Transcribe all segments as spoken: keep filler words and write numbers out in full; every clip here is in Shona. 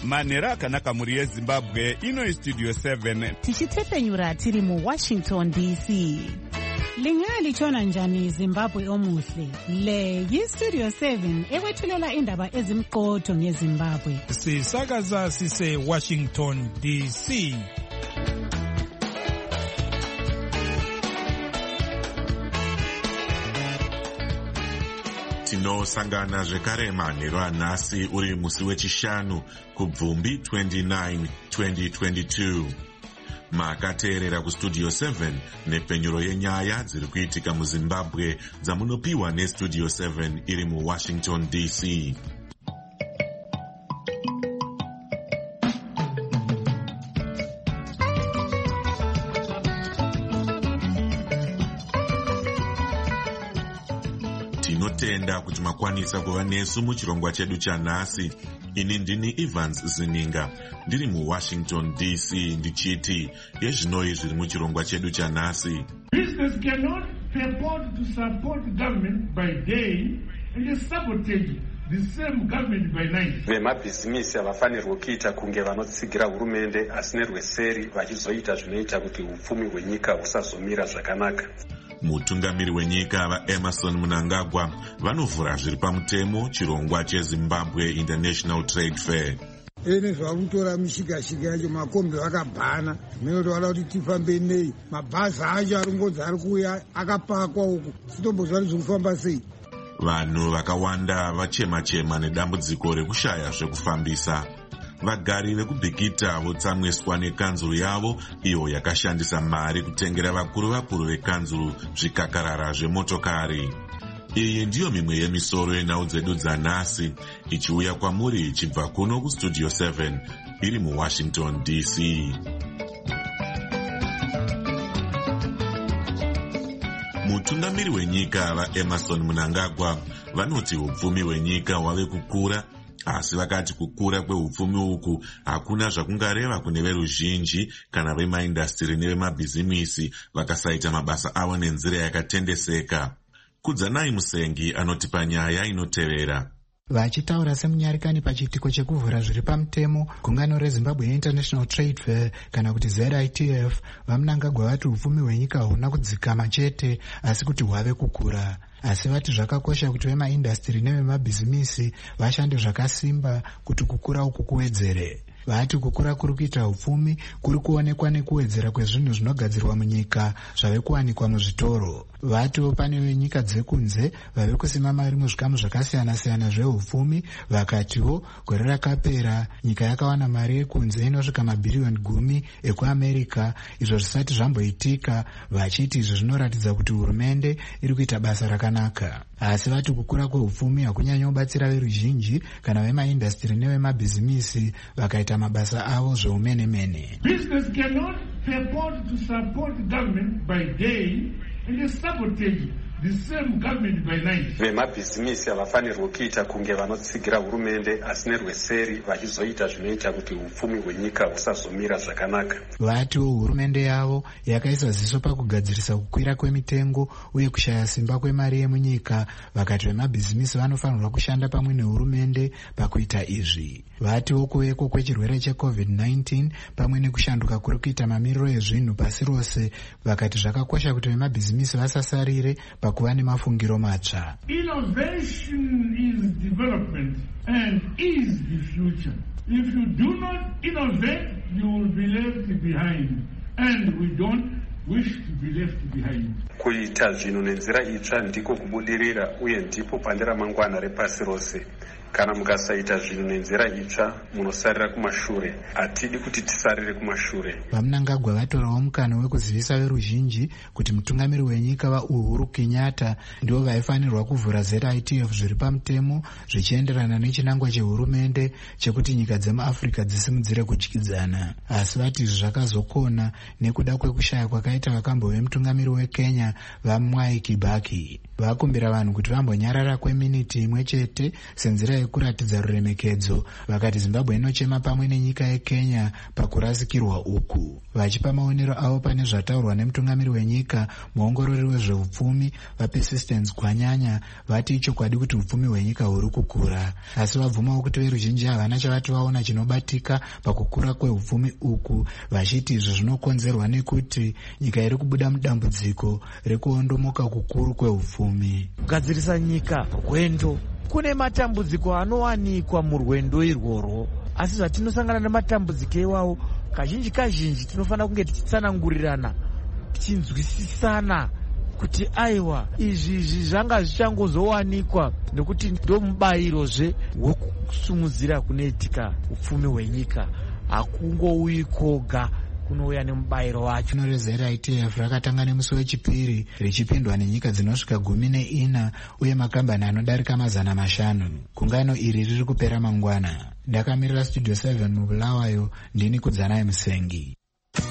manhero akanaka mhuri yezimbabwe. Ino istudio seven tichitepenyura tiri muwashington D C. Lingalitshona njani Zimbabwe omuhle? Le yistudio seven ekwethulela indaba ezimqotho ngeZimbabwe. Sisakaza sise Washington D C. Tinosangana zvekare manhero anhasi uri musi wechishanu kubvumbi twenty-nine twenty twenty-two. Makateerera kustudio seven nepenyuro yenyaya dziri kuitika muZimbabwe dzamunopiwa nestudio seven iri muWashington D C. Tinotenda kuti makwanisa kuva nesu muchirongwa chedu chanhasi. Ini ndini Evans Zininga, ndiri muWashington D C ndichiti yezvinoi zviri muchirongwa chedu chanhasi. Business cannot purport to support government by day and sabotage the same government by night. Vemabhizimisi havafanirwi kuita kunge vanotsigira hurumende asi nerweseri vachizoita zvinoita kuti upfumi hwenyika husazomira zvakanaka. Mutungamiri wenyika vaEmerson Mnangagwa vanovhura zviri pamutemo chirongwa cheZimbabwe International Trade Fair. Ene zvakutora mishika-shika yacho makombi vakabhana. Zvinotaura kuti tifambe nei. Mabhazi acho aringonzi ari kuuya akapakwa uku. Sitombozva zvekufamba sei. Vanhu vakawanda vachema-chema nedambudziko rekushaya zvekufambisa. Vagari vekubhikita votsamwiswa nekanzuru yavo iyo yakashandisa mari kutengera vakuru vakuru vekanzuru zvikakarara zvemotokari. Iyi ndiyo mimwe yemisoro yenhau dzedu dzanhasi ichiuya kwamuri ichibva kuno kustudio seven iri muWashington D C. Mutungamiri wenyika vaEmerson Mnangagwa vanoti upfumi hwenyika hwave kukura, asi vakati kukura kweupfumi uku hakuna zvakungareva kune veruzhinji kana vemaindastiri nevemabhizimisi vakasaita mabasa avo nenzira yakatendeseka. Kudzanai Musengi anotipa nyaya inotevera. Vachitaura semunyarikani pachiitiko chekuvhura zviri pamutemo gungano reZimbabwe International Trade Fair kana kuti Z I T F, vaMnangagwa vati upfumi hwenyika huna kudzikama chete asi kuti hwave kukura. Asi vati zvakakosha kuti vemaindastiri nevemabhizimisi vashande zvakasimba kuti kukura uku kuwedzere. Vati kukura kuri kuita upfumi kuri kuonekwa nekuwedzera kwezvinhu zvinogadzirwa munyika zvave kuwanikwa muzvitoro. Vatiwo pane nyika dzekunze vave kusima mari muzvikamu zvakasiyana-siyana zveupfumi. Vakatiwo gore rakapera nyika yakawana mari yekunze inosvika mabhiriyoni gumi ekuAmerika, izvo zvisati zvamboitika, vachiti izvi zvinoratidza kuti hurumende iri kuita basa rakanaka. Asi vati kukura kweupfumi hakunyanyobatsira veruzhinji kana vemaindastiri nevemabhizimisi vakaita mabasa avo zveumene-mene. Business cannot purport to support government by day and sabotage the same government by night. Vemabhizimisi havafanirwi kuita kunge vanotsigira hurumende asi nerweseri vachizoita zvinoita kuti upfumi hwenyika husazomira zvakanaka. Vatiwo hurumende yavo yakaisa ziso pakugadzirisa kukwira kwemitengo uye kushaya simba kwemari yemunyika. Vakati vemabhizimisi vanofanirwa kushanda pamwe nehurumende pakuita izvi. Vatiwo kuveko kwechirwere checovid nineteen pamwe nekushanduka kuri kuita mamiriro ezvinhu pasi rose, vakati zvakakosha kuti vemabhizimisi vasasarire pakuva nemafungiro matsva. Innovation is development and is the future. If you do not innovate, you will be left behind, and we don't wish to be left behind. Kuita zvinhu nenzira itsva ndiko kubudirira uye ndipo pane ramangwana repasi rose. Kana mukasaita zvinhu nenzira itsva munosarira kumashure. Hatidi kuti tisarire kumashure. VaMnangagwa vatorawo mukana wekuzivisa veruzhinji kuti mutungamiri wenyika vaUhuru Kenyatta ndivo vaifanirwa kuvhura Z I T F zviri pamutemo zvichienderana nechinangwa chehurumende chekuti nyika dzemuAfrica dzisimudzire kudyidzana. Asi vati izvi zvakazokona nekuda kwekushaya kwakaita vakambo vemutungamiri weKenya vaMwai Kibaki. Vakumbira vanhu kuti vambonyarara kweminiti imwe chete senzira yekuratidza ruremekedzo vakati Zimbabwe inochema pamwe nenyika yeKenya pakurasikirwa uku. Vachipa maonero avo pane zvataurwa nemutungamiri wenyika, muongorori wezveupfumi vaPersistence Gwanyanya, vati ichokwadi kuti upfumi hwenyika huri kukura, asi vabvumawo kuti veruzhinji havana chavati vaona chinobatika pakukura kweupfumi uku, vachiti izvo zvinokonzerwa nekuti nyika iri kubuda mudambudziko rekuondomoka kukuru kweupfumi. Kugadzirisa nyika rwendo, kune matambudziko anowanikwa murwendo irworwo, asi zvatinosangana nematambudziko iwawo kazhinji kazhinji tinofanira kunge tichitsanangurirana, tichinzwisisana kuti aiwa izvi izvi zvanga zvichangozowanikwa nekuti ndo mubayirozve wokusumudzira kunoitika upfumi hwenyika, hakungouyi koga, kunouya nemubayiro wacho. Guno rezera I T F rakatanga nemusi wechipiri richipindwa nenyika dzinosvika gumi neina uye makambani anodarika mazana mashanu. Gungano iri riri kupera mangwana. Ndakamirira Studio seven mubulawayo, ndini Kudzanai Musengi.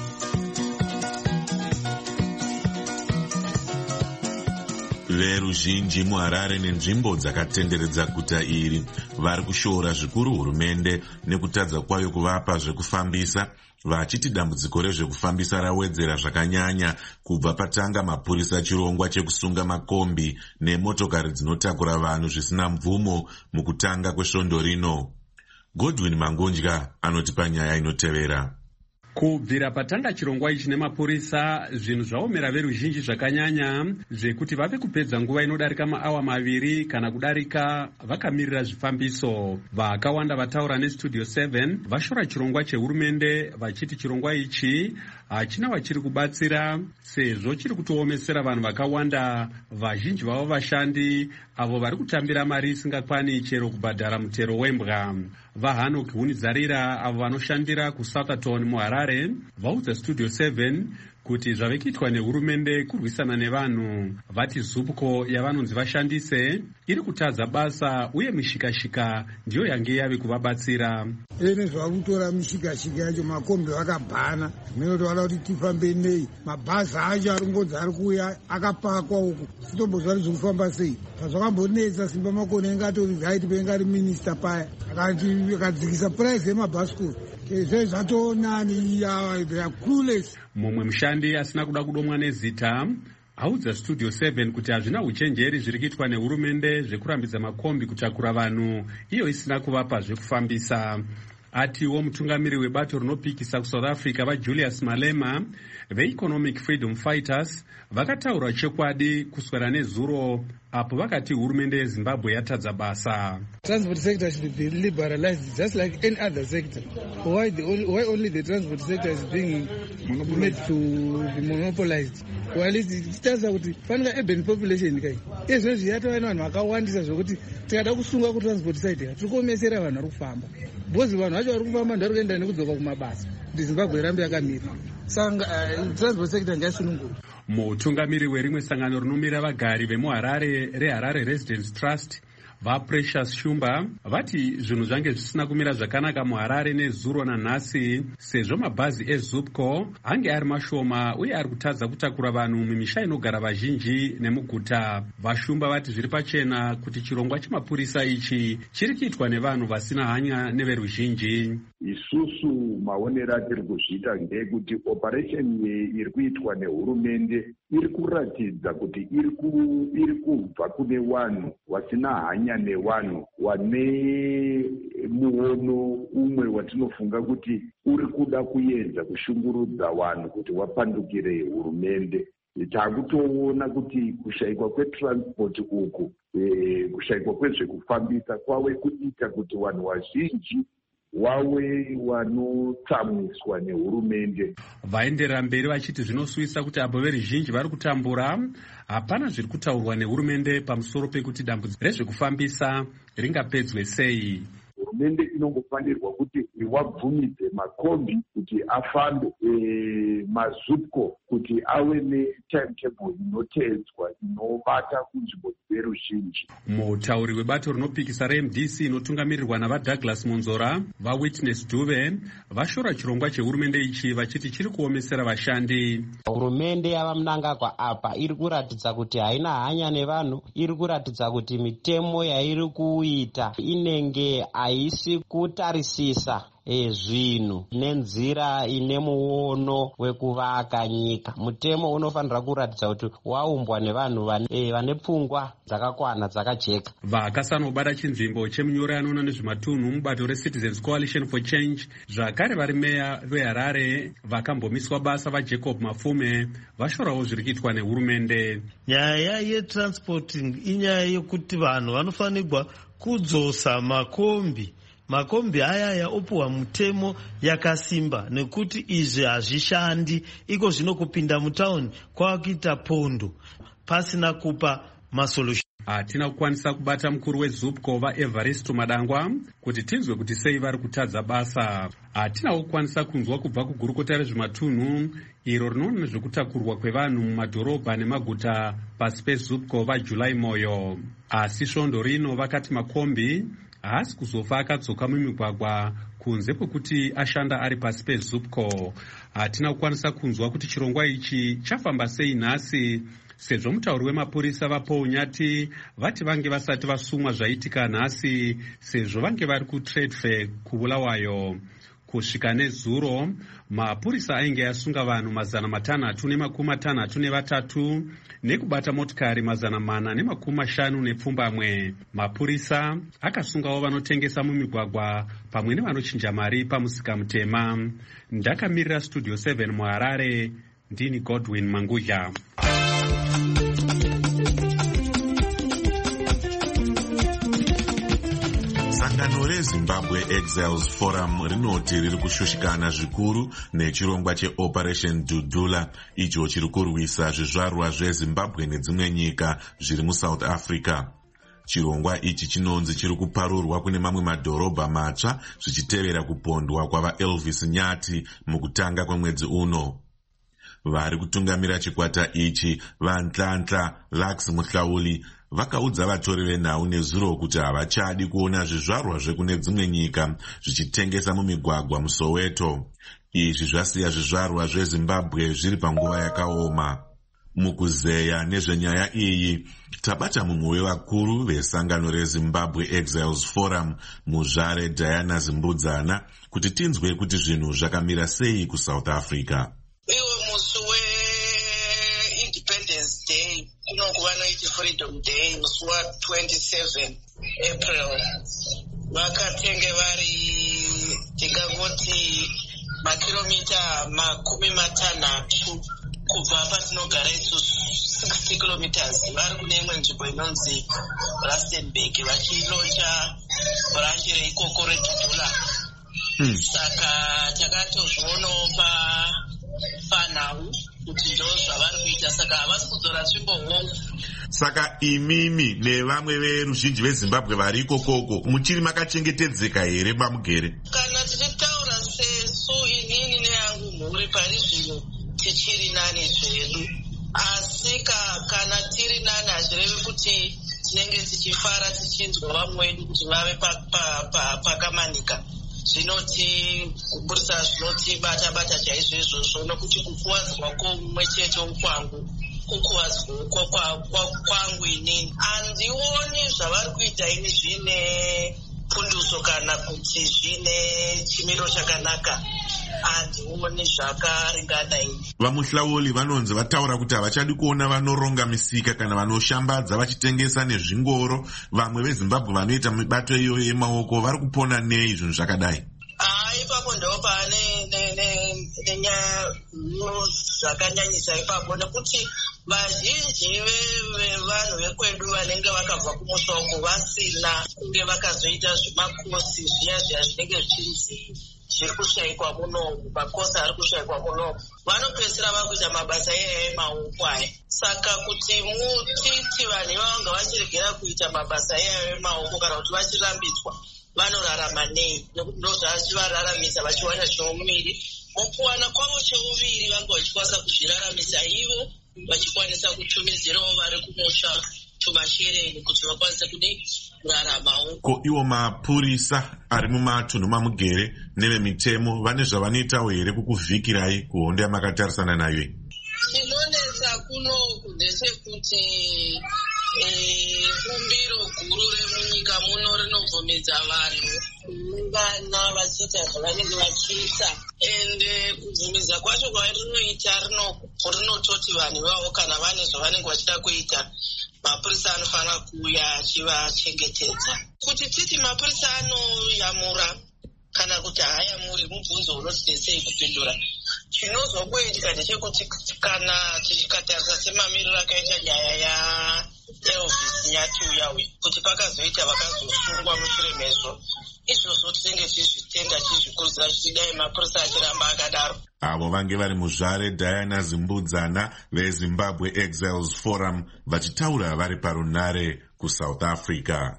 Veruzhinji muHarare nenzvimbo dzakatenderedza guta iri vari kushora zvikuru hurumende nekutadza kwayo kuvapa zvekufambisa, vachiti dambudziko rezvekufambisa rawedzera zvakanyanya kubva patanga mapurisa chirongwa chekusunga makombi nemotokari dzinotakura vanhu zvisina mvumo mukutanga kwesvondo rino. Godwin Mangonja anotipa nyaya inotevera. Kubvira patanga chirongwa ichi nemapurisa, zvinhu zvaomera veruzhinji zvakanyanya zvekuti vave kupedza nguva inodarika maawa maviri kana kudarika vakamirira zvifambiso. Vakawanda vataura neStudio seven vashora chirongwa chehurumende vachiti chirongwa ichi hachina vachiri kubatsira sezvo chiri kutoomesera vanhu vakawanda, vazhinji vavo vashandi avo vari kutambira mari isingakwani chero kubhadhara mutero wembwa. VaHanok Hunidzarira avo vanoshandira kuSouthampton muHarare vaudza Studio seven kuti zvave kuitwa nehurumende kurwisana nevanhu. Vati zupko yavanonzi vashandise iri kutadza basa uye mishikashika ndiyo yange yave kuvabatsira. Ene zvakutora mishikashika yacho makombi vakabhana, zvimene toda kuti tifambe nei, mabhazi acho aringodzi ari kuuya akapakwa uku, sitombozva kuti zvekufamba sei. Pazvakambonetsa Simba Makone ingatori gaiti pengari minista paya akati akadzikisa price yemabhasikoro, izvo zvatonani ya they are clueless. Mumwe mushandi asina kuda kudomwa nezita audza Studio seven kuti hazvina uchenjeri zviri kuitwa nehurumende zvekurambidza makombi kutakura vanhu iyo isina kuvapa zvekufambisa. Atiwo mutungamiri webato rinopikisa kuSouth Africa vaJulius Malema veEconomic Freedom Fighters vakataura chekwadi kuswera nezuro apo vakati hurumende yeZimbabwe yatadza basa. Transport sector should be liberalized just like any other sector. Why the only, why only the transport sector is being made to be monopolized? Well, it tells us kuti fanira urban population kai. Izvo zviyata vanhu vakawandisa zvokuti tikada kusunga ku transport side tirikomesera vanhu vari kufamba. Bozi vanhu vacho vari kufamba ndari kuenda nekudzoka kumabasa. Ndi Zimbabwe irambe yakamira. Sanga uh, transport sector ngasunungurwa. Mutungamiri werimwe sangano rinomira vagari vemuHarare reHarare Residence Trust vaPrecious Shumba vati zvinhu zvange zvisina kumira zvakanaka muHarare nezuro nanhasi sezvo mabhazi eZupco ange ari mashoma uye ari kutadza kutakura vanhu mumisha inogara vazhinji nemuguta. VaShumba vati zviri pachena kuti chirongwa chemapurisa ichi chiri kuitwa nevanhu vasina hanya neveruzhinji. Isusu maonero atiri kuzviita ndeyekuti operation iri kuitwa nehurumende iri kuratidza kuti iri ku iri kubva kune vanhu vasina hanya nevanhu, wane muono umwe watinofunga kuti uri kuda kuedza kushungurudza vanhu kuti wapandukire hurumende. Takutoona kuti kushayikwa kwetransport uku, e, kushayikwa kwezvekufambisa kwave kuita kuti vanhu vazhinji wawe vanotsamwiswa nehurumende. Vaenderera mberi vachiti zvinosuvisa kuti abo veruzhinji vari kutambura hapana zviri kutaurwa nehurumende pamusoro pekuti dambudziko rezvekufambisa ringapedzwe sei. hurumende inongofanirwa kuti wabvumidze makombi kuti afambe, e, mazupco kuti ave netimetable inoteedzwa inobata kunzvimbo dzeruzhinji. Mutauri webato rinopikisa reM D C inotungamirirwa navaDouglas Monzora, vaWitness Dube vashora chirongwa chehurumende ichi vachiti chiri kuomesera vashandi. Hurumende yavaMnangagwa apa iri kuratidza kuti haina hanya nevanhu, iri kuratidza kuti mitemo yairi kuita inenge haisi kutarisisa E, zvinhu nenzira ine muono wekuvaka nyika. Mutemo unofanira kuratidza kuti waumbwa nevanhu vane, e, vane pfungwa dzakakwana dzakajeka. Vakasanobata chinzvimbo chemunyori anoona nezvematunhu mubato reCitizens Coalition for Change zvakare vari meya veHarare vakambomiswa basa vaJacob Mafume vashorawo zviri kuitwa nehurumende. Nyaya yetransporting inyaya yekuti vanhu vanofanirwa kudzosa makombi makombi aya yaopuwa mutemo yakasimba, nekuti izvi hazvishandi. Iko zvino kupinda mutauni kwakuita pondo pasina kupa masolution. Hatina kukwanisa kubata mukuru weZupco vaEvaristo Madangwa kuti tinzwe kuti sei vari kutadza basa. Hatina kukwanisa kunzwa kubva kugurukota rezvematunhu iro rinoona nezvekutakurwa kwevanhu mumadhorobha nemaguta pasi peZupco vaJuly Moyo. Asi svondo rino vakati makombi haasi kuzofa akadzoka mumigwagwa kunze kwekuti ashanda ari pasi peZupco. Hatina kukwanisa kunzwa kuti chirongwa ichi chafamba sei nhasi, sezvo mutauri wemapurisa vaPaul Nyati vati vange vasati vasumwa zvaitika nhasi, sezvo vange vari kutrade fair kuBulawayo. Kusvika nezuro mapurisa ainge asunga vanhu mazana matanhatu nemakumi matanhatu nevatatu nekubata motikari mazana mana nemakumi mashanu nepfumbamwe. Mapurisa akasungawo vanotengesa mumigwagwa pamwe nevanochinja mari pamusika mutema. Ndakamirira Studio seven muHarare, ndini Godwin Mangudya. Sangano reZimbabwe Exiles Forum rinoti riri kushushikana zvikuru nechirongwa cheOperation Dudula icho chiri kurwisa zvizvarwa zveZimbabwe nedzimwe nyika zviri muSouth Africa. Chirongwa ichi chinonzi chiri kuparurwa kune mamwe madhorobha matsva zvichitevera kupondwa kwavaElvis Nyati mukutanga kwemwedzi uno. Vari kutungamira chikwata ichi vaNhlanhla Lux Muhlauli vakaudza vatori venhau nezuro kuti havachadi kuona zvizvarwa zvekune dzimwe nyika zvichitengesa mumigwagwa muSoweto. Izvi zvasiya zvizvarwa zveZimbabwe zviri panguva yakaoma. Mukuzeya nezvenyaya iyi tabata mumwe wevakuru vesangano reZimbabwe Exiles Forum muzvare Diana Zimbudzana kuti tinzwe kuti zvinhu zvakamira sei kuSouth Africa. Iwe musi we-Independence Day kunokuva noiti Freedom Day musi wa-twenty-seven April vakatenge vari tingangoti makilomita makumi matanhatu kubva patinogara isusu sixty kilometers vari kune imwe nzvimbo inonzi Rustenburg vachilonja bhuranchi reikoko reDudula. Hmm. Saka takatozvionawo pa panhau kuti ndo zvavari kuita, saka havasi kudzora tsvimbo hongu. Saka imimi nevamwe veruzhinji veZimbabwe vari ikokoko muchiri makachengetedzeka here bamugere? Kana tichitaura sesu inini neyangu mhuri pari zvino tichiri nani zvedu, asi kana tiri nani hazvirevi kuti tinenge tichifara tichinzwa vamwe vedu kuti vave pakamanika. Zvinoti kuburisa zvinotibata bata chaizvo izvozvo, nokuti kukuwadzwa kwomumwe chete kwangu kukuwadzwa kwangu inini handioni zvavari kuita ini zvine punduso kana kuti zvine chimiro chakanaka, handioni zvakaringana ini. VaMuhlauli vanonzi vataura kuti havachadi kuona vanoronga misika kana vanoshambadza vachitengesa nezvingoro. Vamwe veZimbabwe vanoita mibato iyoyo yemaoko vari kupona nei zvinhu zvakadai? Ah, ipapo ndo pane nenyaya zvakanyanyisa ipapo, nekuti vazhinji vevanhu vekwedu vanenge vakabva kumusoko vasina kunge vakazoita zvimakosi zviya zviya zvinenge zvichinzi zviri kushayikwa munomu, makosi ari kushayikwa munomu, vanopedzisira vakuita mabasa iyaya emaoko aya. Saka kuti mutiti vanhu ivavo vanga vachiregera kuita mabasa iyaya emaoko kana kuti vachirambidzwa, vanorarama nei, nokuti ndozvachivararamisa vachiwana cheuviri. Mukuwana kwavo cheuviri vange vachikwanisa kuzviraramisa ivo, vachikwanisa kutumidzirawo vari kumusha tumashereni kuti vakwanise kudi kuraramawo. Ko iwo mapurisa ari mumatunhu mamugere nevemitemo vane zvavanoitawo here kukuvhikirai kuhondo yamakatarisana nayo? Chinonetsa kuno ndechekuti bumbiro guru remunyika muno rinobvumidza vanhu kuungana vachiita zvavanenge vachiita, ende kubvumidza kwacho kwarinoita rinototi vanhu vavo kana vane zvavanenge vachida kuita, mapurisa anofanira kuuya achivachengetedza. Kuti titi mapurisa anoyamura kana kuti haayamuri mubvunzo unoti sei kupindura. Chinozongoitika ndechekuti kana tichikatarisa semamiriro akaita nyaya yaElvis Nyatuya uyu, kuti pakazoita vakazosungwa mushure mezvo, izvozvo tinenge tichizvitenda tichizvikurudzira zvichidai mapurisa achiramba akadaro. Avo vange vari muzvare Diana Zimbudzana veZimbabwe Exiles Forum vachitaura vari parunare kuSouth Africa.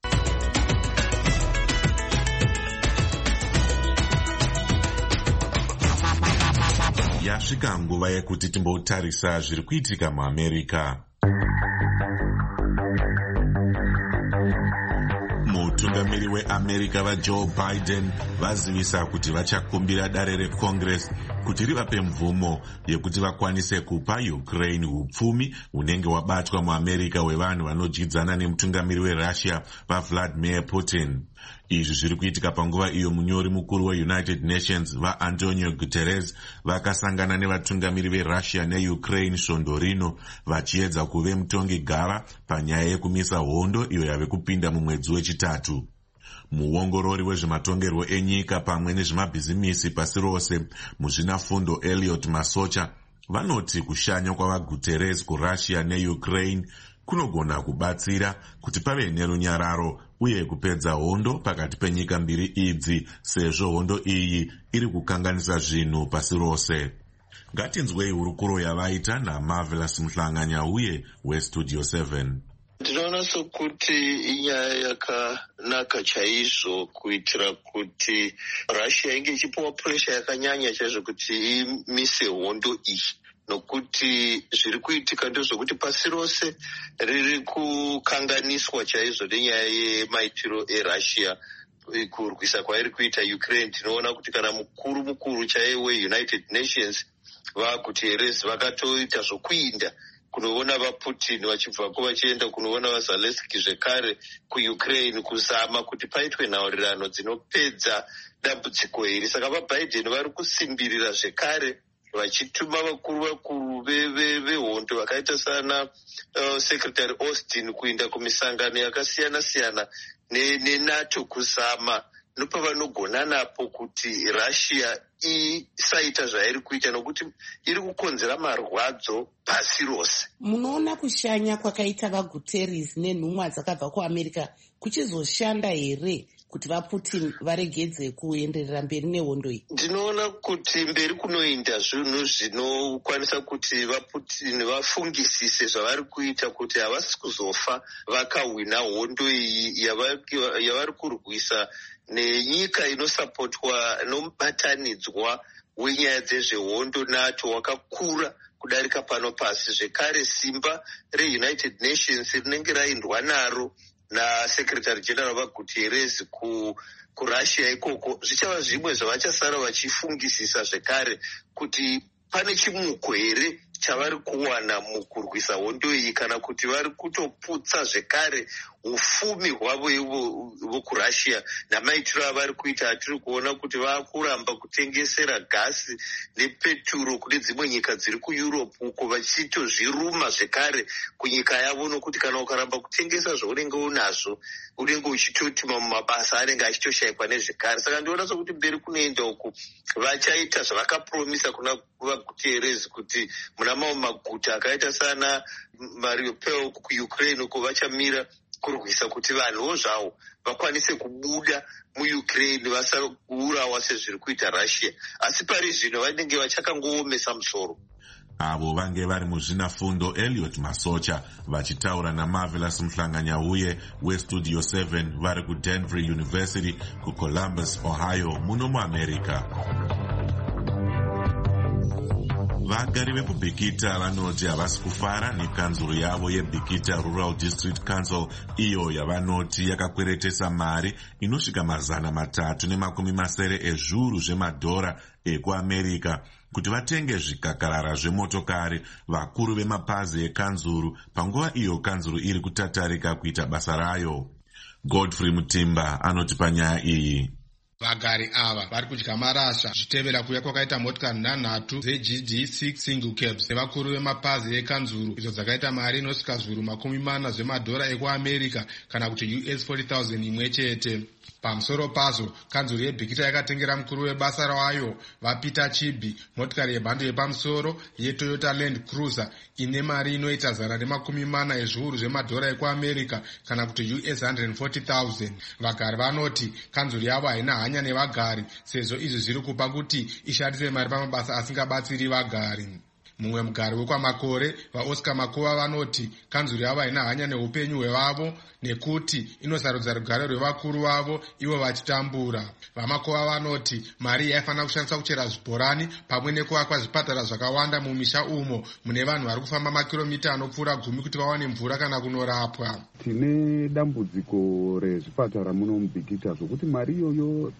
Yasvika nguva yekuti timbotarisa zviri kuitika muAmerica. Mutungamiri weAmerica vaJoe Biden vazivisa kuti vachakumbira dare reCongress kuti rivape mvumo yekuti vakwanise kupa Ukraine hupfumi hunenge wabatwa muAmerica hwevanhu vanodyidzana nemutungamiri weRussia vaVladimir Putin. Izvi zviri kuitika panguva iyo munyori mukuru weUnited Nations vaAntonio Guterres vakasangana nevatungamiri veRussia neUkraine svondo rino vachiedza kuve mutongi gava panyaya yekumisa hondo iyo yave kupinda mumwedzi wechitatu. Muongorori wezvematongerwo enyika pamwe nezvemabhizimisi pasi rose muzvinafundo Elliot Masocha vanoti kushanya kwavaGuterres kuRussia neUkraine kunogona kubatsira kuti pave nerunyararo uye kupedza hondo pakati penyika mbiri idzi, sezvo hondo iyi iri kukanganisa zvinhu pasi rose. Ngatinzwei hurukuro yavaita naMarvelous Muhlanganya uye weStudio seven. Ndinoona sokuti inyaya yakanaka chaizvo kuitira kuti Russia inge ichipiwa pressure yakanyanya chaizvo kuti imise hondo iyi, nokuti zviri kuitika ndezvokuti pasi rose riri kukanganiswa chaizvo nenyaya yemaitiro eRussia kurwisa kwairi kuita Ukraine. Tinoona kuti kana mukuru mukuru chaiye weUnited Nations vaGuterres vakatoita zvokuinda kunoona vaPutin vachibvako vachienda kunoona vaZelensky zvekare kuUkraine kuzama kuti paitwe nhaurirano dzinopedza dambudziko iri. Saka vaBiden vari kusimbirira zvekare vachituma vakuru vakuru vehondo vakaita sana uh, Secretary Austin kuinda kumisangano yakasiyana siyana neNATO kuzama nopavanogona napo kuti Russia isaita zvairi kuita, nokuti iri kukonzera marwadzo pasi rose. Munoona kushanya kwakaita vaGuterres nenhumwa dzakabva kuAmerica kuchizoshanda here kuti vaPutin varegedze kuenderera mberi nehondo iyi? Ndinoona kuti mberi kunoinda zvinhu zvinokwanisa kuti vaPutin vafungisise zvavari kuita, kuti havasi kuzofa vakahwina hondo iyi yavari kurwisa nenyika inosapotwa nomubatanidzwa wenyaya dzezvehondo NATO wakakura kudarika pano pasi. Zvekare simba reUnited Nations rinenge raindwa naro naSecretary General vaGuterres ku kuRussia ikoko zvichava zvimwe zvavachasara vachifungisisa zvekare kuti pane chimuko here chavari kuwana mukurwisa hondo iyi, kana kuti vari kutoputsa zvekare ufumi hwavo ivo vokuRussia namaitiro avari kuita. Atiri kuona kuti vakuramba kutengesera gasi nepeturo kune dzimwe nyika dziri kuEurope uko vachitozviruma zvekare kunyika yavo, nokuti kana ukaramba kutengesa zvaunenge unazvo unenge uchitoti mumabasa anenge achitoshayikwa nezvekare. Saka ndiona sokuti mberi kunoenda uku vachaita zvavakapromisa kuna vaGuterres kuti muna mamwe maguta akaita sana Mariupol kuUkraine uko vachamira kurwisa kuti vanhuwo zvavo vakwanise kubuda muUkraine vasaurawa sezviri kuita Russia, asi pari zvino vanenge vachakangoomesa musoro. avo vange vari muzvinafundo Elliot Masocha vachitaura naMarvelous Mhlanganyauye weStudio seven vari kuDenver University kuColumbus, Ohio muno muAmerica. Vagari vekubhikita vanoti havasi kufara nekanzuro yavo yeBhikita Rural District Council, iyo yavanoti yakakweretesa mari inosvika mazana matatu nemakumi masere ezviuru zvemadhora ekuAmerica kuti vatenge zvikakarara zvemotokari vakuru vemapazi ekanzuru panguva iyo kanzuru iri kutatarika kuita basa rayo. Godfrey Mutimba anoti panyaya iyi. Vagari ava vari kudya marasha zvitevera kuuya kwakaita motikari nhanhatu dzeG D six single cabs nevakuru vemapazi ekanzuru idzo dzakaita mari inosvika zviuru makumi mana zvemadhora ekuAmerica kana kuti U S forty thousand imwe chete. Pamusoro pazo, kanzuru yeBhikita yakatengera mukuru webasa rayo vaPeter Chibi motikari yemhando yepamusoro yeToyota Land Cruiser ine mari inoita zana nemakumi mana ezviuru zvemadhora ekuAmerica kana kuti U S one hundred forty thousand. Vagari vanoti kanzuru yavo haina hanya nevagari sezvo izvi zviri kupa kuti ishandise mari pamabasa asingabatsiri vagari. Mumwe mugari wekwamakore vaOscar Makuva vanoti kanzuru yavo haina hanya neupenyu hwevavo nekuti inosarudza rugare rwevakuru vavo ivo vachitambura. VaMakuva vanoti mari yaifanira kushandiswa kuchera zvibhorani pamwe nekuvakwa zvipatara zvakawanda mumisha umo mune vanhu vari kufamba makiromita anopfuura gumi kuti vawane mvura kana kunorapwa. Tine dambudziko rezvipatara muno muBhikita zvokuti mari iyoyo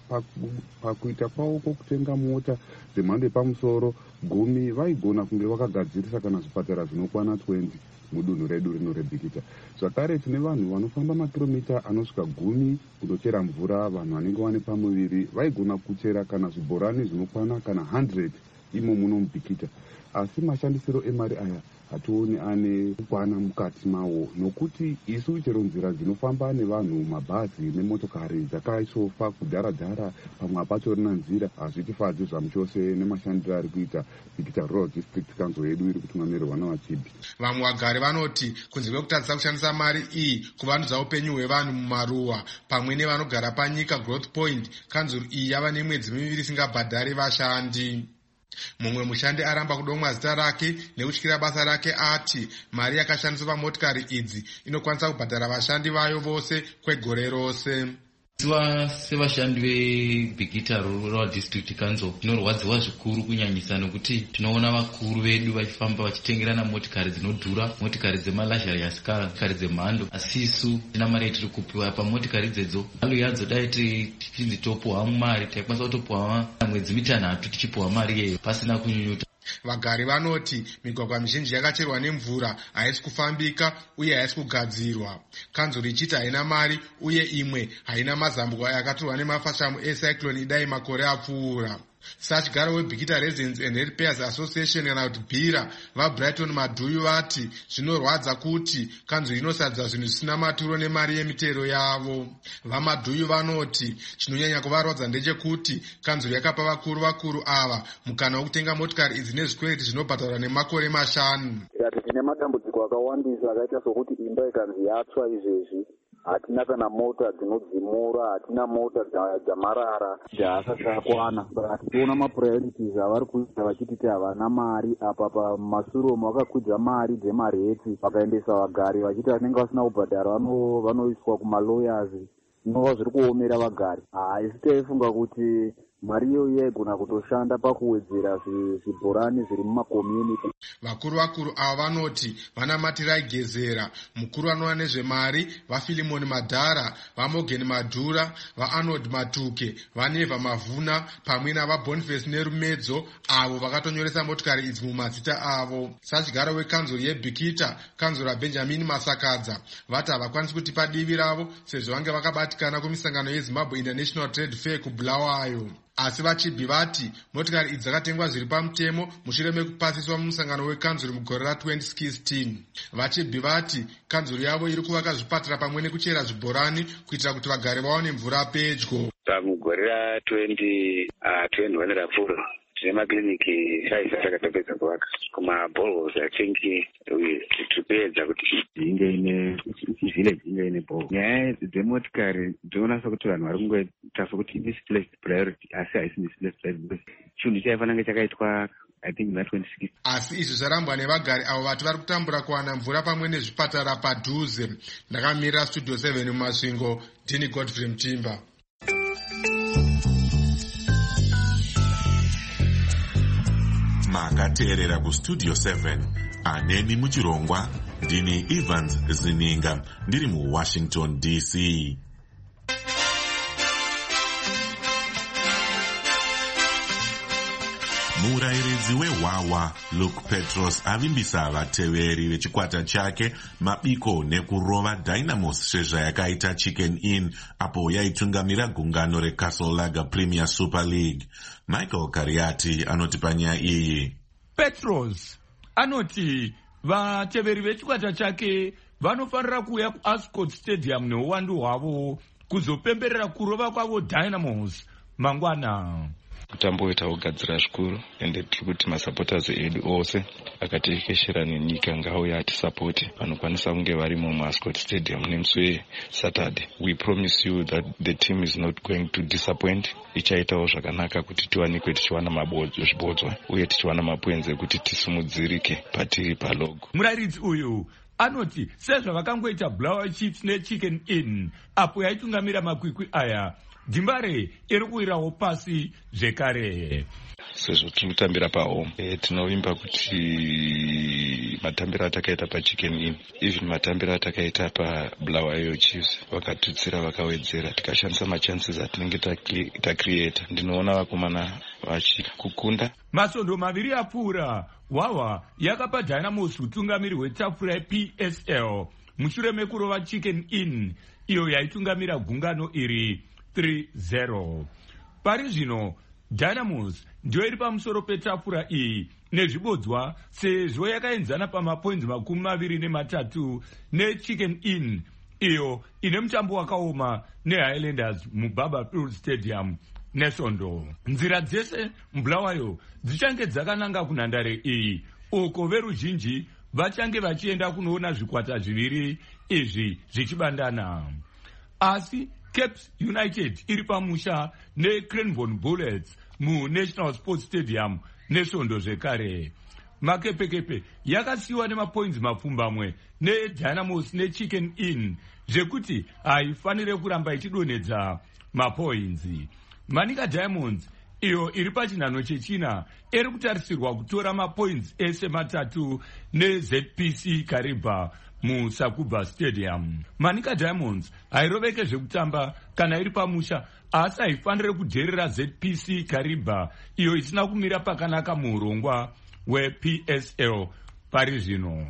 pakuita kwavo kwokutenga mota dzemhando yepamusoro gumi vaigona kunge vakagadzirisa kana zvipatara zvinokwana twenty mudunhu redu rino reBhikita. Zvakare tine vanhu vanofamba makiromita anosvika gumi kundochera mvura, vanhu vanenge vane pamuviri vaigona kuchera kana zvibhorani zvinokwana kana one hundred imo muno muBhikita. Asi mashandisiro emari aya hationi ane kukwana mukati mawo nokuti isu chero nzira dzinofamba nevanhu mabhazi nemotokari dzakaisofa kudhara-dhara pamwe apatorina nzira hazvitifadzi zvamuchose nemashandiro ari kuita Bhikita Rural District Council yedu iri kutungamirwa navaChibi. Vamwe vagari vanoti kunze kwekutadzisa kushandisa mari iyi kuvandudza upenyu hwevanhu mumaruwa pamwe nevanogara panyika Growth Point, kanzuru iyi yava nemwedzi miviri isingabhadhari vashandi. Mumwe mushandi aramba kudomwa zita rake nekutyira basa rake ati mari yakashandiswa pamotikari idzi inokwanisa kubhadhara vashandi vayo vose kwegore rose. Tiwa sevashandi veBhikita Rural District Council tinorwadziwa zvikuru kunyanyisa nokuti tinoona vakuru vedu vachifamba vachitengerana motikari dzinodhura, motikari dzemaluxurious car, motikari dzemhando, asi isu tina mari yatiri kupiwa pamotikari idzedzo. Halo yadzo dai tichinzi topuwa mari taikwanisa kutopuwa mwedzi mitanhatu tichipuwa mari yeyo pasina kunyunyuta. Vagari vanoti migwagwa mizhinji yakacherwa nemvura haisi kufambika uye haisi kugadzirwa. Kanzuru ichiti haina mari uye imwe haina mazambuko akatorwa nemafashamu eCyclone Idai makore apfuura. Sachigaro weBhikita Residents and Repairs Association kana kuti bhira vaBrighton Madhuyu vati zvinorwadza kuti kanzuru inosadza zvinhu zvisina maturo nemari yemitero yavo. VaMadhuyu vanoti chinonyanya kuvarwadza ndechekuti kanzuru yakapa vakuru vakuru ava mukana wekutenga motikari idzi nezvikwereti zvinobhadharwa nemakore mashanu. Tine madambudziko akawandisa akaita sokuti imba ikanzi yatsva izvezvi hatina kana mota dzinodzimura, hatina mota dzamarara dzaasakakwana. Tichiona mapuriorities avari kuita vachiti havana mari apa pamasuro omo vakakwidza mari dzemaretsi vakaendesa vagari vachiti vanenge vasina kubhadhara vanoiswa kumalawyers. Zvinova zviri kuomera vagari. Isi taifunga kuti mari iyoyo yaigona kutoshanda pakuwedzera zvibhorani zviri mumakomyuniti. Vakuru vakuru ava vanoti vana Matirai Gezera, mukuru anoona nezvemari, vaFilimoni Madhara, vaMorgan Madhura, vaArnold Matuke, vaNeva Mavhuna pamwe navaBoniface Nerumedzo avo vakatonyoresa motikari idzi mumazita avo. Sachigaro wekanzuru yeBhikita, kanzura Benjamin Masakadza, vati havakwanisi kutipa divi ravo sezvo vange vakabatikana kumisangano yeZimbabwe International Trade Fair kuBulawayo. Asi vaChibi vati motikari idzi dzakatengwa zviri pamutemo mushure mekupasiswa mumusangano wekanzuru mugore ra twenty sixteen. VaChibi vati kanzuru yavo iri kuvaka zvipatara pamwe nekuchera zvibhorani kuitira kuti vagari vaone mvura pedyo. Pamugore ra twenty twenty-one rapfuura tine makiriniki shaisa takatopedza kuvaka kumaboreholes. I think tirikupedza kuti inge ine village inge ine borehole. Nyaya dzemotikari dzinoonasa kuti vanhu vari kungoita sokuti misplaced priority asi haisi misplaced priority. Chinhu chaifanira chakaitwa I think na twenty-six. Asi izvi zvarambwa nevagari avo vati vari kutambura kuwana mvura pamwe nezvipatara padhuze. Ndakamirira studio seven mumasvingo, ndini Godfrey Mutimba. Makateerera kustudio seven, aneni muchirongwa, ndini Evans Zininga, ndiri muWashington D C. Murairidzi weHwawa Luke Petros avimbisa vateveri vechikwata chake mabiko nekurova Dynamos sezvayakaita Chicken Inn apo yaitungamira gungano reCastle Lager Premier Super League. Michael Kariati anoti panyaya iyi. Petros anoti vateveri vechikwata chake vanofanira kuuya kuAscot Stadium neuwandu hwavo kuzopemberera kurova kwavo Dynamos mangwana. Mutambo wetagadzira zvikuru ende tiri kuti masupporters edu ose akatekeshera nenyika ngauya atisapoti vanokwanisa kunge varimo muAscot Stadium nemusi weSaturday. We promise you that the team is not going to disappoint. Ichaitawo zvakanaka kuti tiwanikwe tichiwana zvibodzwa uye tichiwana mapoints ekuti tisimudzirike patiri palogo. Murairidzi uyu anoti sezvo vakangoita Blower Chiefs neChicken Inn apo yaitungamira makwikwi aya, Dimbare iri kuwirawo pasi zvekare. Sezvo tiri kutambira pahome, e, tinovimba kuti matambiro atakaita paChicken Inn, even matambiro atakaita paBlower Chiefs vakatutsira vakawedzera, tikashandisa machances atinenge tacreata. Ndinoona vakomana vachikukunda. Masondo maviri apfuura, Hwawa yakapa Dynamos utungamiri hwetafura yeP S L mushure mekurova Chicken Inn iyo yaitungamira gungano iri three zero. Pari zvino Dynamos ndiyo iri pamusoro petafura iyi nezvibodzwa sezvo yakaenzana pamapoints makumi maviri nematatu neChicken Inn iyo ine mutambo wakaoma neHighlanders muBarberfield Stadium neSondo. Nzira dzese mbulawayo dzichange dzakananga kunhandare iyi uko veruzhinji vachange vachienda kunoona zvikwata zviviri izvi zvichibandana. Asi Caps United iri pamusha neCranbourne Bullets muNational Sports Stadium neSondo zvekare. Makepekepe yakasiyiwa nemapoints mapfumbamwe neDynamos neChicken Inn zvekuti haifanire kuramba ichidonedza mapoints. Manika Diamonds iyo iri pachinhano chechina iri kutarisirwa kutora mapoints ese matatu neZPC Kariba muSakubva Stadium. Manika Diamonds hairoveke zvekutamba kana iri pamusha, asi haifanire kudherera ZPC Kariba iyo isina kumira pakanaka muurongwa weP S L pari zvino.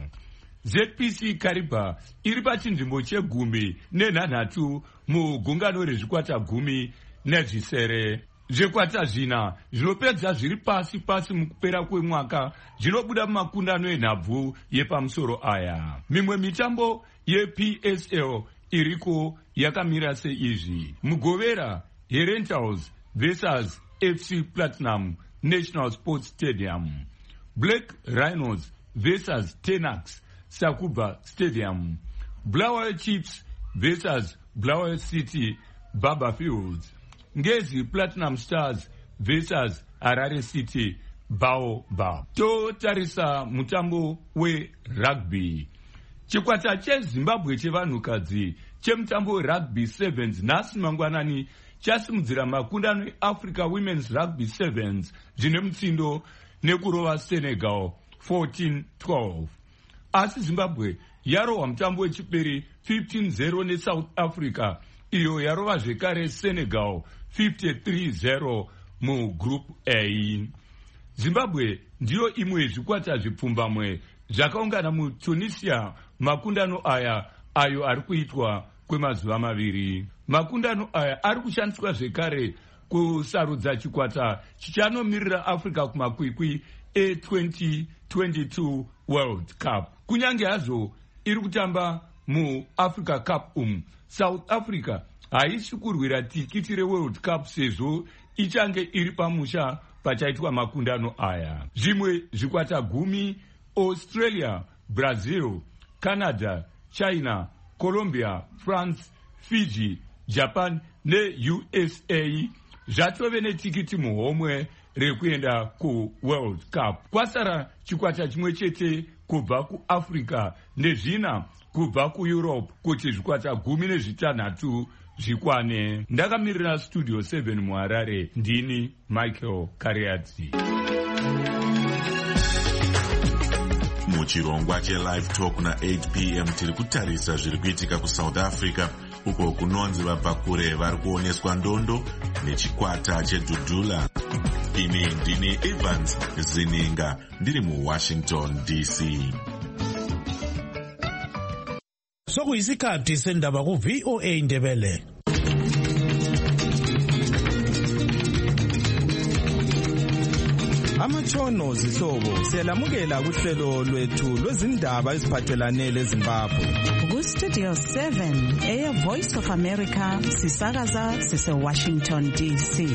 ZPC Kariba iri pachinzvimbo chegumi nenhanhatu mugungano rezvikwata gumi nezvisere. Zvikwata zvina zvinopedza zviri pasi pasi mukupera kwemwaka zvinobuda mumakundano enhabvu yepamusoro aya. Mimwe mitambo yeP S L iriko yakamira seizvi: Mugovera, Herentals versus F C Platinum National Sports Stadium, Black Rhinos versus Tenax Sakubva Stadium, Blower Chiefs versus Blower City Barberfield, Ngezi Platinum Stars versus Harare City Baobab. Totarisa mutambo werugby. Chikwata cheZimbabwe chevanhukadzi chemutambo rugby sevens nhasi mangwanani chasimudzira makundano eAfrica Women's Rugby Sevens zvine mutsindo nekurova Senegal fourteen twelve. Asi Zimbabwe yarohwa mutambo wechipiri fifteen zero neSouth Africa iyo yarova zvekare Senegal fifty-three zero mugroup A. Zimbabwe ndiyo imwe yezvikwata zvipfumbamwe zvakaungana muTunisia makundano aya ayo ari kuitwa kwemazuva maviri. Makundano aya ari kushandiswa zvekare kusarudza chikwata chichanomirira Africa kumakwikwi e-twenty twenty-two World Cup. Kunyange hazvo iri kutamba muAfrica Cup um, South Africa haisi kurwira tikiti reWorld Cup sezvo ichange iri pamusha pachaitwa makundano aya. Zvimwe zvikwata gumi: Australia, Brazil, Canada, China, Colombia, France, Fiji, Japan neU S A zvatove netikiti muhomwe rekuenda kuworld cup. Kwasara chikwata chimwe chete kubva kuafrica nezvina kubva kueurope kuti zvikwata gumi nezvitanhatu zvikwane. Ndakamirira studio seven muharare, ndini Michael Kariadzi. Muchirongwa chelive talk na eight p m tiri kutarisa zviri kuitika kuSouth Africa, uko kunonzi vabva kure vari kuoneswa ndondo nechikwata chedhudhula. Ini ndini Evans Zininga ndiri muWashington D C. Sokuyisikhathi sendaba ku V O A Ndebele. Amatshono zihlobo siyalamukela kuhlelo lwethu lwezindaba eziphathelane leZimbabwe. Ku Studio seven eya Voice of America sisakaza sise Washington D C.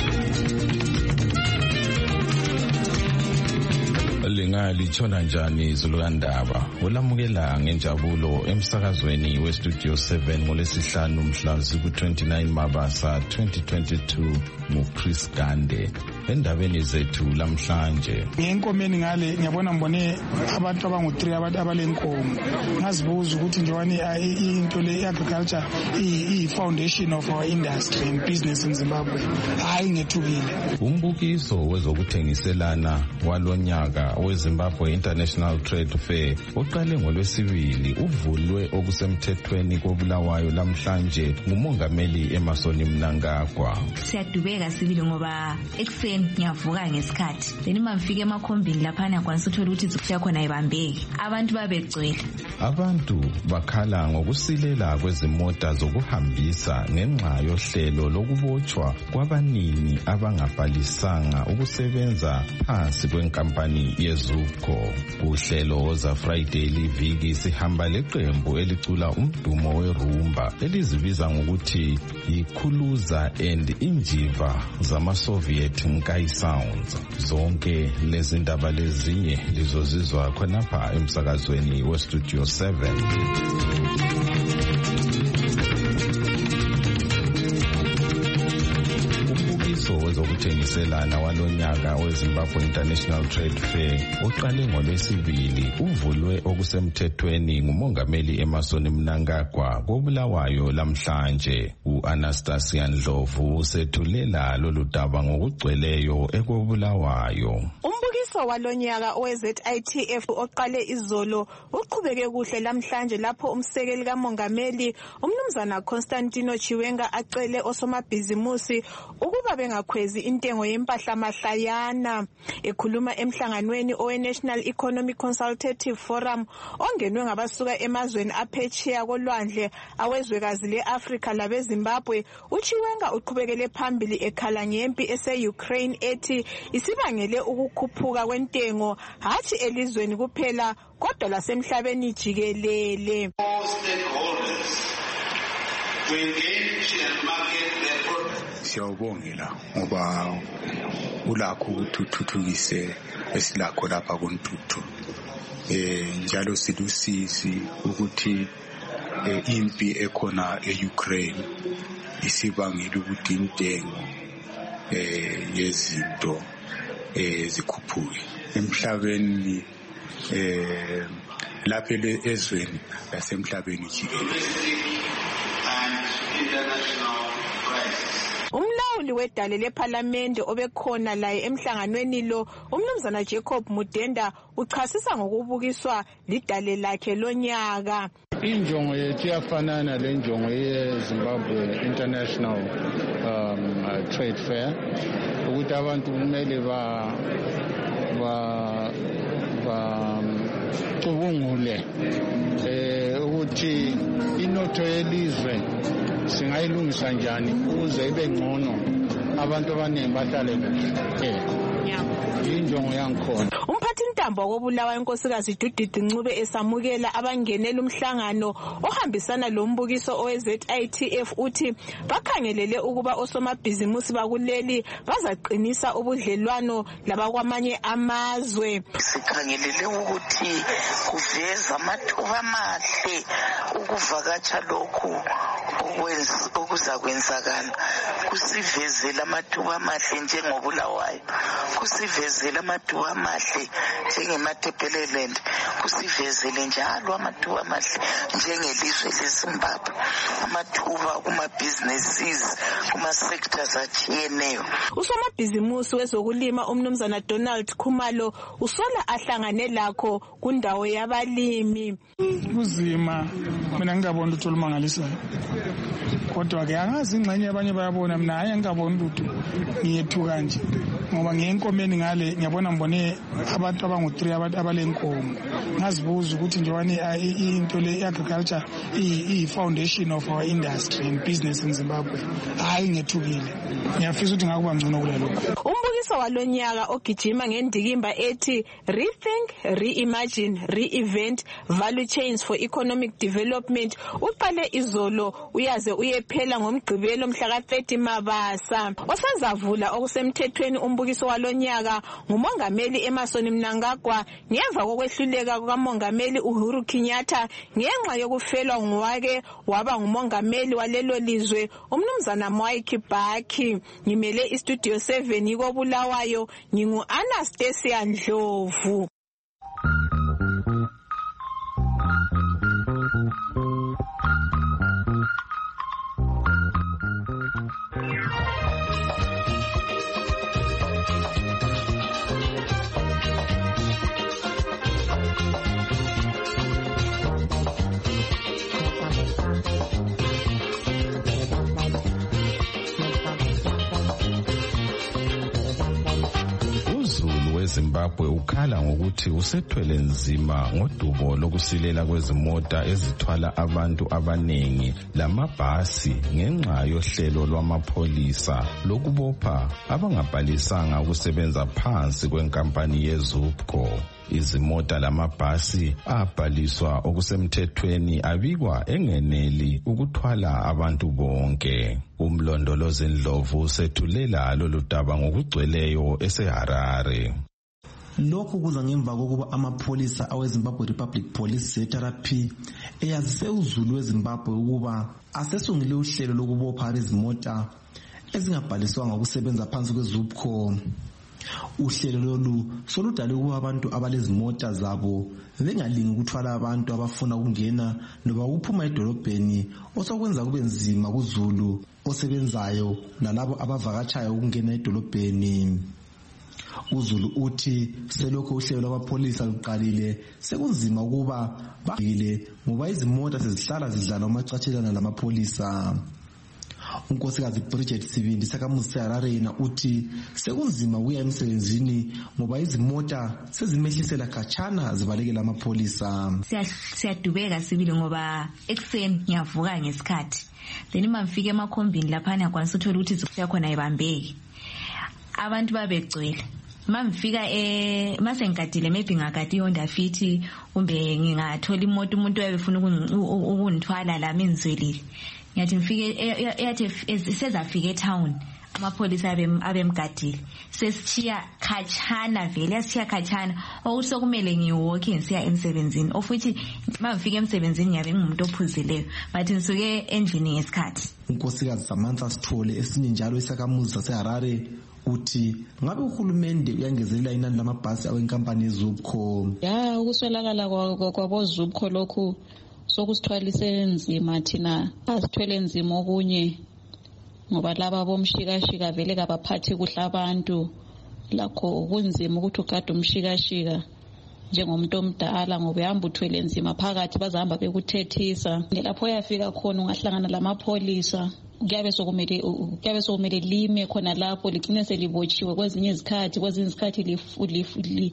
Lingalithola njani izulukandaba? Ulamukela ngenjabulo emsakazweni we Studio seven ngolesihlanu mhla ku-twenty-nine Mabasa twenty twenty-two nguChris Gande. Endabeni zethu lamhlanje, ngenkomeni ngale ngiyabona mbone abantu abangu three abantu abalenkomo. Ngazibuza ukuthi njewani into le agriculture i foundation of our industry and business in Zimbabwe. Hayi ngethukile. Umbukiso wezokuthengiselana walonyaka weZimbabwe International Trade Fair oqale ngolwesibili uvulwe okusemthethweni koBulawayo lamhlanje ngumongameli Emmerson Mnangagwa. Siyadubeka sibili ngoba ekseni ngiyavuka ngesikhathi. Then mafike emakhombini lapha ngakwanisa uthola ukuthi izikuya khona ibambeke. Abantu babegcwele. Abantu bakhala ngokusilela kwezimota zokuhambisa ngenxa yohlelo lokubotshwa kwabanini abangabhalisanga ukusebenza phansi kwenkampani yeZUPCO. Kuhlelo za Friday liviki sihamba leqembu elicula umdumo werumba elizibiza ngokuthi yikhuluza and injiva zama-Soviet Nkai Sounds. Zonke lezi ndaba lezinye lizozizwa khonapha emsakazweni we Studio seven. Wezokuthengiselana walonyaka weZimbabwe International Trade Fair oqale ngolwesibili uvulwe okusemthethweni ngumongameli Emmerson Mnangagwa koBulawayo lamhlanje. U-Anastasia Ndlovu usethulela lolu daba ngokugcweleyo ekoBulawayo. Umbukiso walonyaka owe-Z I T F oqale izolo uqhubeke kuhle lamhlanje lapho umsekeli kamongameli umnumzana Constantino Chiwenga acele osomabhizimusi ukuba bengakhwezi intengo yempahla mahlayana. Ekhuluma emhlanganweni owe-National Economic Consultative Forum ongenwe ngabasuka emazweni aphetsheya kolwandle awezwekazi le-Afrika labeZimbabwe, uChiwenga uqhubekele phambili ekhala ngempi ese-Ukraine ethi isibangele ukukhuphuka kwentengo hathi elizweni kuphela kodwa lasemhlabeni jikelele. Siyawubongela ngoba ulakho ukuthi uthuthukise esilakho lapha kuNtuthu. Eh njalo silusizi ukuthi impi ekhona eUkraine isibangela ukuthi intengo eh yezinto eh zikhuphuke emhlabeni eh lapha ezweni lasemhlabeni jikelele. Umlawuli wedale lePhalamende obekhona laye emhlanganweni lo umnumzana Jacob Mudenda uchasisa ngokubukiswa lidale lakhe lonyaka. Injongo yethu yafanana lenjongo yeZimbabwe International um, uh, Trade Fair ukuthi abantu kumele ba ba ba cubungule eh ukuthi inotho yelizwe singayilungisa njani ukuze ibe ngcono abantu abaningi bahlale kuhle. Injongo yangikhona. Umphathintambo wobulawa inkosikazi Judith Ncube esamukela abangenela umhlangano ohambisana lombukiso owe-Z I T F uthi bakhangelele ukuba osomabhizimusi bakuleli bazaqinisa ubudlelwano labakwamanye amazwe. Sikhangelele ukuthi kuveza amathuba amahle ukuvakatsha lokhu okuza kwenzakala, kusivezela amathuba amahle njengobulawayo, kusivezela amathuba amahle njengemaTebeleland, kusivezele njalo amathuba amahle njengelizwe leZimbabwe, amathuba kuma-businesses kuma-sectors atshiyeneyo. Usomabhizimusi wezokulima umnumzana Donald Khumalo usola ahlangane lakho kundawo yabalimi. Kuzima mina ngingabona ukuthi olumangalisayo, kodwa ke angazi ingxenye abanye bayabona, mina hayi ngingabona ukuthi ngiyethuka nje ngoba ngiyenkomeni ngale ngiyabona ngibone abantu abangu three abantu abalenkomo. Ngazibuza ukuthi njewani into le agriculture i foundation of our industry and business in Zimbabwe. Hayi ngethukile, ngiyafisa ukuthi ngakuba ngcono kulelo. Umbukiso walonyaka ogijima ngendikimba ethi Rethink, Reimagine, Reinvent Value Chains for Economic Development uqale izolo uyaze uyephela ngomgqibelo mhla ka thirty Mabasa. Osazavula okusemthethweni umbukiso walonyaka ngumongameli Emmerson Mnangagwa ngemva kokwehluleka kukamongameli Uhuru Kenyatta ngenxa yokufelwa ngwake waba ngumongameli walelo lizwe umnumzana Mwai Kibaki. Ngimele istudio seven yiko Bulawayo, ngingu Anastasia Ndlovu. Zimbabwe ukhala ngokuthi usethwele nzima ngodubo lokusilela kwezimota ezithwala abantu abanengi lamabhasi ngenxa yohlelo lwamapholisa lokubopha abangabhalisanga ukusebenza phansi kwenkampani yeZUPCO. Izimota lamabhasi abhaliswa okusemthethweni abikwa engeneli ukuthwala abantu bonke. Umlondolozi Ndlovu usethulela lolu daba ngokugcweleyo eseHarare. Lokhu kuza ngemva kokuba amapholisa aweZimbabwe Republic Police Z R P eyazise uZulu weZimbabwe ukuba asesungile uhlelo lokubopha izimota ezingabhaliswanga ukusebenza phansi kweZUPCO. Uhlelo lolu soludale ukuba abantu abalezimota zabo bengalingi ukuthwala abantu abafuna ukungena noba ukuphuma edolobheni osokwenza kube nzima kuZulu osebenzayo nalabo abavakatshayo ukungena edolobheni. uZulu uthi selokho uhlelo lwamapholisa luqalile sekunzima ukuba bagile ngoba izimota sezihlala zidlala umacatshelana lamapholisa. Unkosikazi Bridget Sibindi sakamuzi seHarare yena uthi sekunzima ukuya emsebenzini ngoba izimota sezimehlisela khatshana zibalekela amapholisa. Siyadubeka sibili ngoba ekseni ngiyavuka ngesikhathi then uma ngifika emakhombini lapha ngiyakwanisa uthola ukuthi izikhathi yakhona ayibambeki, abantu babegcwele. Mangifika eh mase ngigadile maybe ngagadi iHonda Fit kumbe ngingathola imoto umuntu uyabefuna ukunithwala la minzwelile, ngiyathi ngifike yathi sezafika eTown amapholisa abemgadile sesithiya khatshana vele asithiya khatshana ukuthi sokumele ngiwalke ngisiya emsebenzini of which mangifika emsebenzini ngiyabe ngumuntu ophuzileyo but ngisuke endlini ngesikhathi. Unkosikazi Samantha Sithole esinye njalo isakamuzi saseHarare uthi ngabe uhulumende uyangezelela inani lamabhasi awenkampani yeZUPCO. Ya ukuswelakala kwaboZUPCO lokhu sokusithwalise nzima thina asithwele nzima okunye ngoba laba bomshikashika vele kabaphathi kuhle abantu lakho kunzima ukuthi ugade umshikashika njengomuntu omdala ngoba ehamba uthwele nzima phakathi bazahamba bekuthethisa lapho yafika khona ungahlangana lamapholisa kuyabe sokumele kuyabe sokumele lime khona lapho ligcine selibotshiwe kwezinye izikhathi kwezinye izikhathi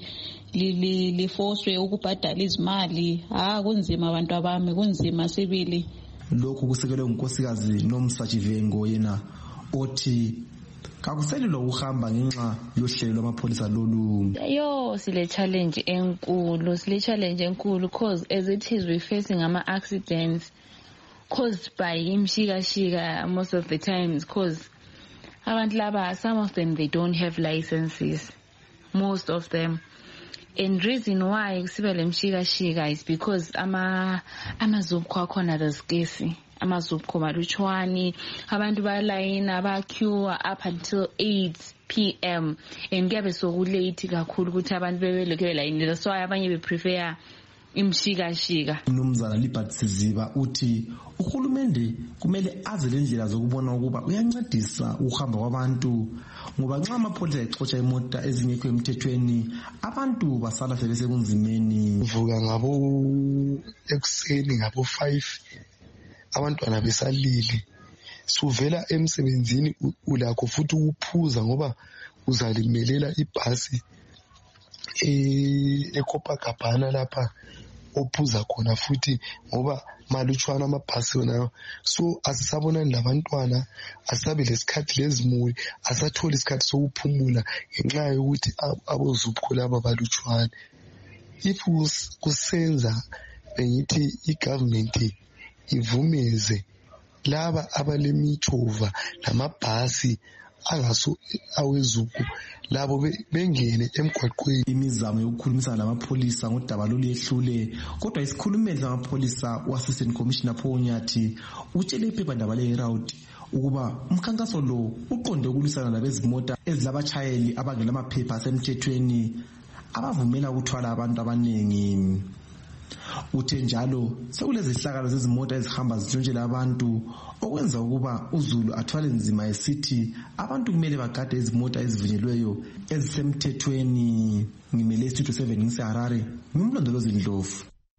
lifoswe ukubhadala izimali. Ha kunzima abantu abami, kunzima sibili. Lokhu kusekelwe unkosikazi Nomsachivengo yena othi kakuselilo ukuhamba ngenxa yohlelo lwamapholisa lolu. Yo sile challenge enkulu, sile challenge enkulu cause as it is we facing ama accidents caused by imshikashika most of the times cause abantu laba some of them they don't have licenses, most of them, and reason why kusibele imshikashika is because ama ama ZUPCO akhona the scarce amazupho malutshwane, abantu balayina baqueue up until eight p m and kuyabe sokulate kakhulu ukuthi abantu bebelokhu belayinile, so abanye beprefer imshikashika. Mnumzana Libert Siziba uthi uhulumende kumele aze lendlela zokubona ukuba uyancedisa ukuhamba kwabantu, ngoba nxa amapholisa exotsha imota ezingekho emthethweni abantu basala sebesebunzimeni. Vuka ngabo ekuseni ngabo five abantwana besalile, suvela emsebenzini ulakho futhi ukuphuza ngoba uzalimelela ibhasi e eCopacabana lapha ophuza khona futhi ngoba malutshwana amabhasi wona. So asisabonani labantwana, asabe lesikhathi lezimuli, asatholi isikhathi sokuphumula ngenxa yokuthi abozupho laba balutshwana. If kusenza bengithi igovernment ivumeze laba abalemithova lamabhasi angaso awezuku labo bengene emgwaqweni. Imizamo yokukhulumisana lamapholisa ngodaba lolu yehlule, kodwa isikhulumeli samapholisa u-Assistant Commissioner Paul Nyathi utshele iphephandaba le-Herald ukuba umkhankaso lo uqonde ukulwisana labezimota ezilabashayeli abangelamaphepha asemthethweni abavumela ukuthwala abantu abaningi. Uthe njalo sekulezihlakalo zezimota ezihamba zitshontshela abantu okwenza ukuba uZulu athwale nzima esithi abantu kumele bagade izimota ezivunyelweyo ezisemthethweni. Ngimele Studio seven ngiseHarare, ngimlondolozi Ndlovu.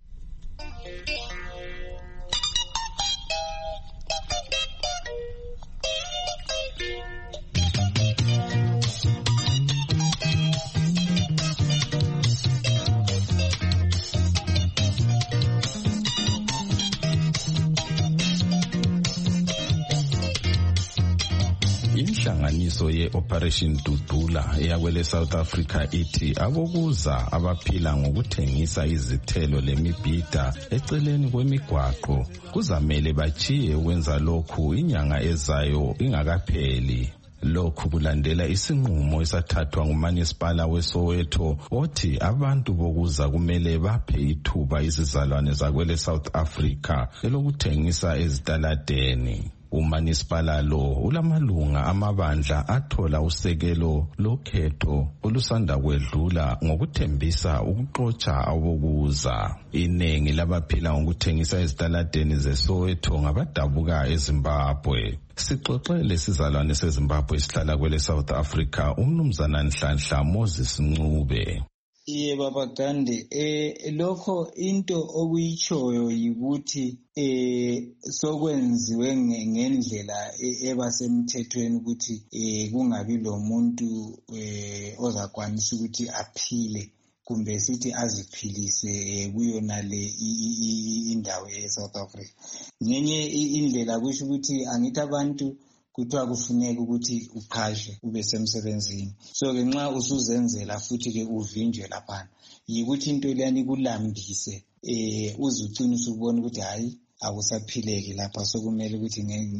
Inhlanganiso ye-Operation Dudula eyakwele South Africa ithi abokuza abaphila ngokuthengisa izithelo lemibhida eceleni kwemigwaqo kuzamele bachiye ukwenza lokhu inyanga ezayo ingakapheli. Lokhu kulandela isinqumo esathathwa nguManisipala weSoweto othi abantu bokuza kumele baphe ithuba izizalwane zakwele South Africa elokuthengisa ezitaladeni. Umanisipala lo ulamalunga amabandla athola usekelo lokhetho olusanda kwedlula ngokuthembisa ukuxotsha abokuza. Inengi labaphila ngokuthengisa ezitaladeni zeSoweto ngabadabuka eZimbabwe. Sixoxele sizalwane seZimbabwe esihlala kwele South Africa uMnumzana Nhlanhla Moses Ncube. Iye baba Gandhi, eh lokho into okuyichoyo yikuthi eh sokwenziwe ngendlela ebasemthethweni ukuthi eh kungabi lo muntu eh ozakwanisa ukuthi aphile kumbe sithi aziphilise kuyona le indawo eSouth Africa. Ngenye indlela kusho ukuthi angithi abantu kuthiwa kufuneka ukuthi uqhashe ube semsebenzini, so ke nxa usuzenzela futhi ke uvinjwe lapha yikuthi into leyani kulambise eh uzuqinisa ukubona ukuthi hayi akusaphileki lapha, sokumele ukuthi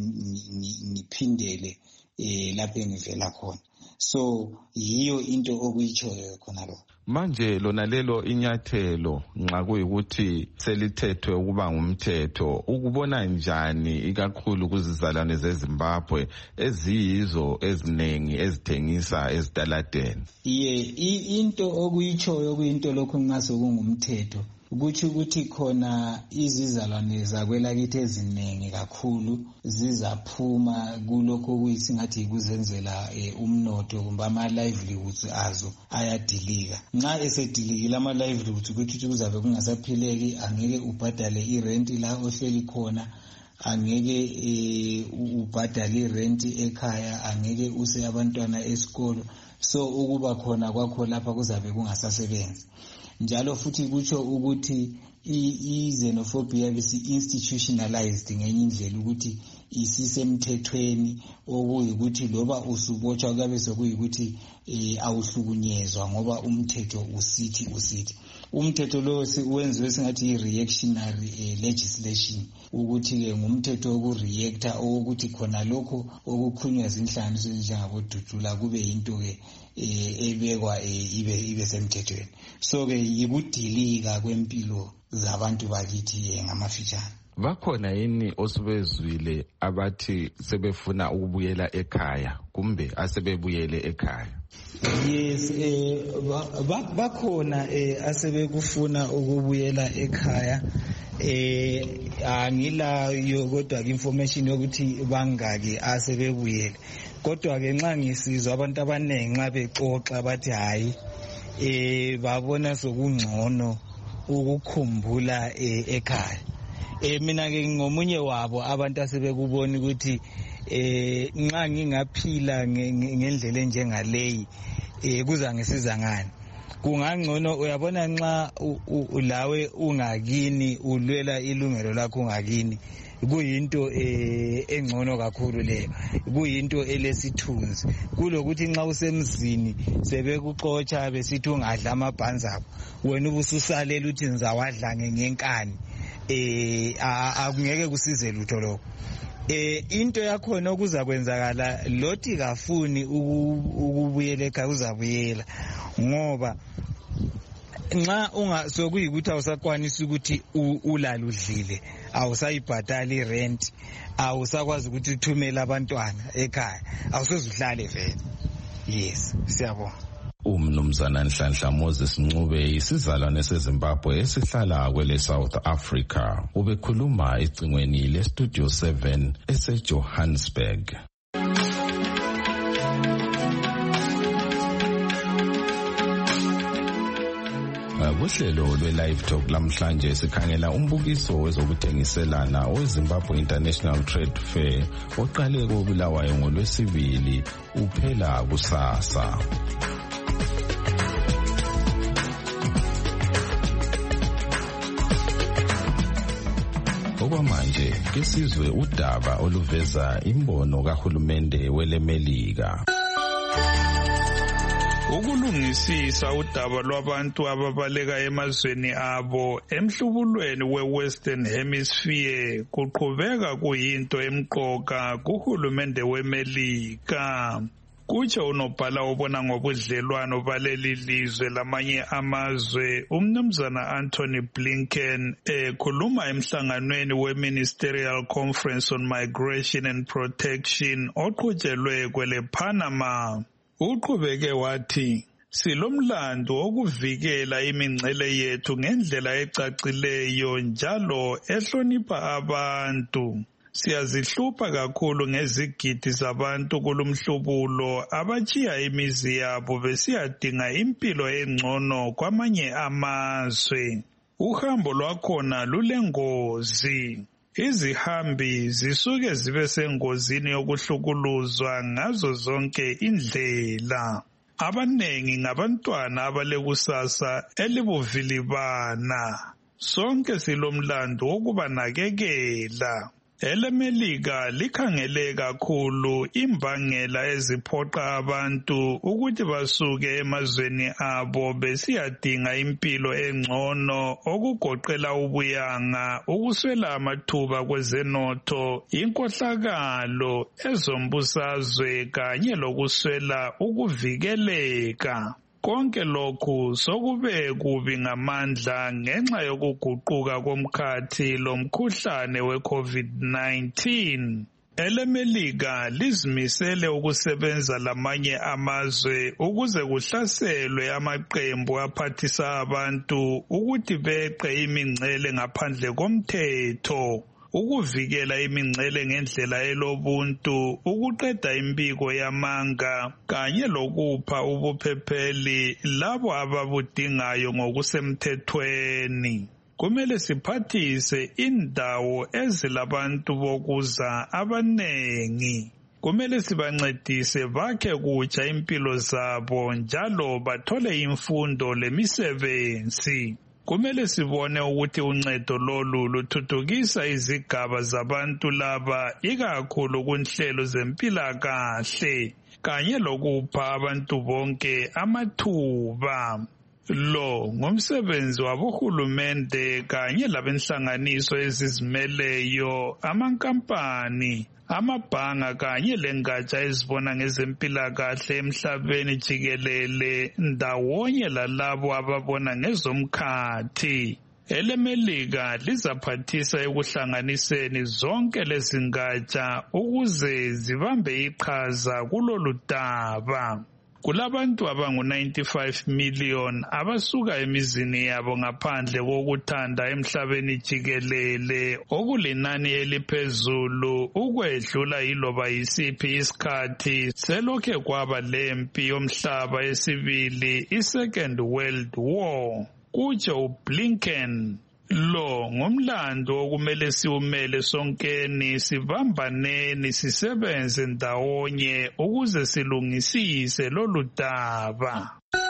ngiphindele eh lapho engivela khona. So yiyo into okuyichoyo khona lo. Manje lona lelo inyathelo nxa kuyikuthi selithethwe ukuba ngumthetho, ukubona njani ikakhulu kuzizalwane zeZimbabwe eziyizo ezinengi ezithengisa ezitaladeni? Iye into okuyichoyo kuyinto lokho ngase kungumthetho ukuthi ukuthi khona izizalwane zakwelakithi eziningi kakhulu zizaphuma kulokho kuyisingathi ikuzenzela umnotho kumbe ama livelihoods azo ayadilika. Nxa esedilikile ama livelihoods ukuthi kuzabe kungasaphileki, angeke ubhadale irent la ohleli khona, angeke ubhadale irent ekhaya, angeke use abantwana esikolo, so ukuba khona kwakho lapha kuzabe kungasasebenzi. Njalo futhi kutsho ukuthi i-xenophobia bisi institutionalized ngenye indlela ukuthi isisemthethweni, okuyikuthi loba usubotshwa kabe sokuyikuthi awuhlukunyezwa ngoba umthetho usithi usithi. Umthetho lo wenziwe singathi i-reactionary legislation, ukuthi ke ngumthetho wokureacta ukuthi khona lokho okukhunywa zinhlanganiso njengabo Dudula kube yinto ke ebekwa ibe ibe semthethweni. So ke yikudilika kwempilo zabantu bakithi ngamafitshane. bakhona yini osebezwile abathi sebefuna ukubuyela ekhaya kumbe asebebuyele ekhaya? Yes, eh bakhona eh asebekufuna ukubuyela ekhaya. Eh angila kodwa ke information yokuthi bangaki asebebuyele. Kodwa ke nxa ngisizwa abantu abanengi nxa bexoxa bathi hayi eh babona sokungcono ukukhumbula ekhaya. Eh mina ke ngomunye wabo abantu asebekubona ukuthi eh nxa ngingaphila ngendlela enjengaleyi eh kuzangisiza ngani. Kungangcono uyabona nxa ulawe ungakini ulwela ilungelo lakho ungakini, kuyinto eh engcono kakhulu leyo, kuyinto elesithunzi kulokuthi nxa usemzini sebekuxotsha besithi ungadla amabhanzi abo wena ubususalela uthi ngizawadla ngenkani. Eh akungeke kusize lutho lokho. Eh into yakhona okuza kwenzakala lothi kafuni ukubuyela ekhaya uzabuyela ngoba nxa unga sokuyikuthi awusakwanisa ukuthi ulaludlile, awusayibhatali rent, awusakwazi ukuthi uthumele abantwana ekhaya, awusozuhlale vele. Yes, siyabonga. Umnumzana Nhlanhla Moses Ncube isizalwane seZimbabwe esihlala kwele South Africa ubekhuluma ecingweni le Studio seven ese Johannesburg. Kuhlelo lwe-Live Talk lamhlanje sikhangela umbukiso wezokuthengiselana we-Zimbabwe International Trade Fair oqale koBulawayo ngolwesibili uphela kusasa. Okwamanje kesizwe udaba oluveza imbono kahulumende welemelika. Ukulungisisa udaba lwabantu ababaleka emazweni abo emhlubulweni we-Western Hemisphere kuqhubeka kuyinto emqoka kuhulumende wemelika. Kutsho unobhala obona ngobudlelwano baleli lizwe lamanye amazwe umnumzana Anthony Blinken ekhuluma emhlanganweni we-Ministerial Conference on Migration and Protection oqhutshelwe kwele Panama. Uqhubeke wathi silomlando wokuvikela imingcele yethu ngendlela ecacileyo njalo ehlonipha abantu. Siyazihlupha kakhulu ngezigidi zabantu kulumhlubulo abachiya imizi yabo besiyadinga impilo engcono kwamanye amazwe. Uhambo lwakhona lulengozi. Izihambi zisuke zibe sengozini yokuhlukuluzwa ngazo zonke indlela. Abanengi ngabantwana abalekusasa elibuvilibana. Sonke silomlando wokubanakekela. Elemelika likhangele kakhulu imbangela eziphoqa abantu ukuthi basuke emazweni abo besiyadinga impilo engcono okugoqela ubuyanga, ukuswela amathuba kwezenotho, inkohlakalo, ezombusazwe kanye lokuswela ukuvikeleka. Konke lokhu sokube kubi ngamandla ngenxa yokuguquka komkhathi lomkhuhlane we-COVID nineteen. Elemelika lizimisele ukusebenza lamanye amazwe ukuze kuhlaselwe amaqembu aphathisa abantu ukuthi beqe imingcele ngaphandle komthetho. Ukuvikela imingcele ngendlela elobuntu, ukuqeda impiko yamanga kanye lokupha ubuphepheli labo ababudingayo ngokusemthethweni. Kumele siphathise indawo ezilabantu bokuza abanengi. Kumele sibancedise bakhe kutsha impilo zabo njalo bathole imfundo lemisebenzi. Kumele sibone ukuthi uncedo lolu luthuthukisa izigaba zabantu laba ikakhulu kunhlelo zempilakahle kanye lokupha abantu bonke amathuba. Lo ngumsebenzi wabohulumende kanye labenhlanganiso ezizimeleyo, amankampani, amabhanga kanye lengatsha ezibona ngezempilakahle emhlabeni jikelele ndawonye lalabo ababona ngezomkhathi. elemelika lizaphathisa ekuhlanganiseni zonke lezingatsha ukuze zibambe iqhaza kulolu daba. Kulabantu abangu ninety-five million abasuka emizini yabo ngaphandle kokuthanda emhlabeni jikelele, okulinani eliphezulu ukwedlula yiloba yisiphi isikhathi selokhe kwaba lempi yomhlaba esibili, i-Second World War. Kutsho uBlinken, lo ngumlando okumele siwumele sonkeni, sibambaneni, sisebenze ndawonye ukuze silungisise lolu daba.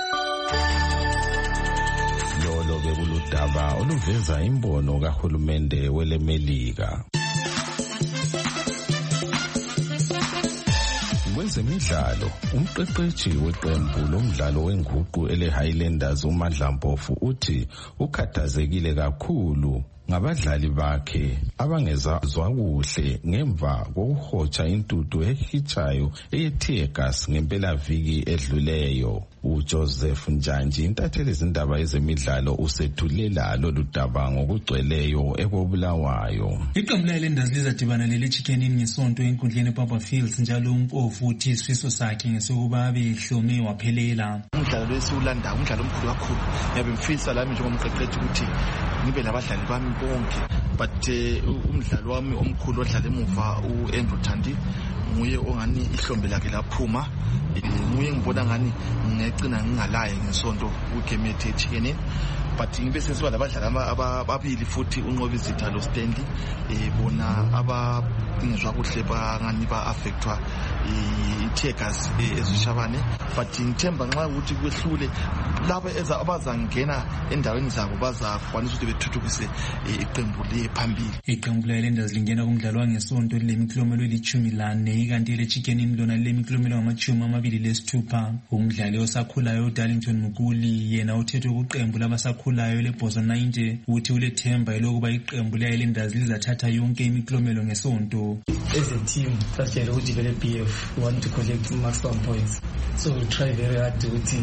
Lolo bekuludaba oluveza imbono kahulumende welemelika. Kwezemidlalo, umqeqeshi weqembu lomdlalo wenguqu ele-Highlanders uMandla Mpofu uthi ukhathazekile kakhulu ngabadlali bakhe abangezazwa kuhle ngemva kokuhotsha intuthu ehitshayo eyeTiegas ngempelaviki edluleyo. uJoseph Njanji, intatheli izindaba ezemidlalo, usethulela lolu daba ngokugcweleyo ekobulawayo. Iqembu le-Highlanders lizadibana lele-Chicken Inn ngesonto enkundleni ePapa Fields, njalo uMpofu uthi isifiso sakhe ngesokuba behlome waphelela. Umdlalo lesiwulanda umdlalo omkhulu kakhulu. Ngiyabe ngifisa lami njengomqeqeshi ukuthi ngibe labadlali bami bonke, but umdlalo wami omkhulu odlala emuva uAndrew Thandi nguye ongani ihlombe lakhe laphuma, nguye ngibona ngani ngecina ngingalaye ngesonto kugame yeThekwini, but ngibe sesiba labadlali ababili futhi unqobi izitha lo Stanley bona abangezwa kuhle bangani ba affectwa iTiegas ezishabane, but ngithemba nxa ukuthi kwehlule laba abazangena endaweni zabo bazakwanisa ukuthi bethuthukise iqembu lephambili. Iqembu le-Highlanders lingena kumdlalo wangesonto lemiklomelo elithumi lane, kanti ele-Chicken Inn lona lemiklomelo ngamachumi amabili lesithupha. Umdlali osakhulayo uDarlington Mukuli yena uthethwe kuqembu labasakhulayo leBozo ninety uthi ulethemba elokuba iqembu le-Highlanders lizathatha yonke imiklomelo ngesonto. As a team, sasijayele ukudevelop B F, we want to collect maximum points, so we try very hard ukuthi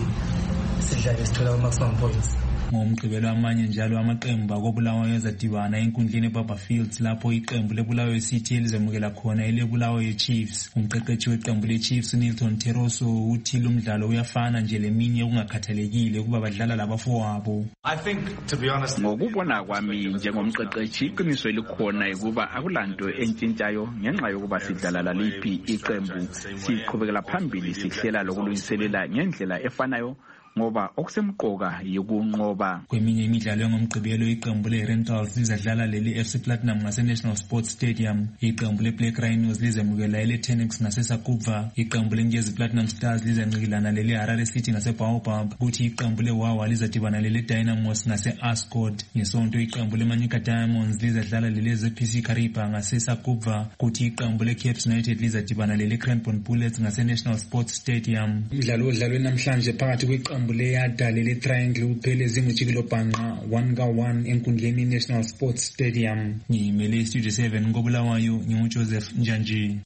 sidlale sithola maximum points. Ngomgqibelo amanye njalo amaqembu akobulawayo ezadibana enkundleni eBaba Fields lapho iqembu lebulawayo City elizamukela khona elebulawayo Chiefs. Umqeqeshi weqembu leChiefs uNilton Teroso uthi lo mdlalo uyafana nje leminye okungakhathalekile ukuba badlala labafowabo. I think to be honest, ngokubona kwami njengomqeqeshi iqiniso elikhona ukuba akulanto entshintshayo ngenxa yokuba sidlala laliphi iqembu, siqhubekela phambili sihlela lokulungiselela ngendlela efanayo ngoba okusemqoka yikunqoba. Kweminye imidlalo yomgqibelo iqembu le-Rentals lizadlala leli F C Platinum ngase-National Sports Stadium, iqembu le-Black Rhinos lizemukela ele-Tenex ngase-Sakubva, iqembu le-Ngezi Platinum Stars lizancikilana leli-Harare City ngase-Baobab, kuthi iqembu le-Wawa lizadibana leli-Dynamos ngase-Ascot. Ngesonto iqembu le-Manyika Diamonds lizadlala leli-Z P C Kariba ngase-Sakubva, kuthi iqembu le-Caps United lizadibana leli-Cranbourne Bullets ngase-National Sports Stadium. Umdlalo odlalwe namhlanje phakathi kweqembu le-Yada leli-Triangle uphele zingujikilo bhanqa one ka one enkundleni National Sports Stadium. Ngiyimele Studio seven ngobulawayo, nginguJoseph Njanji.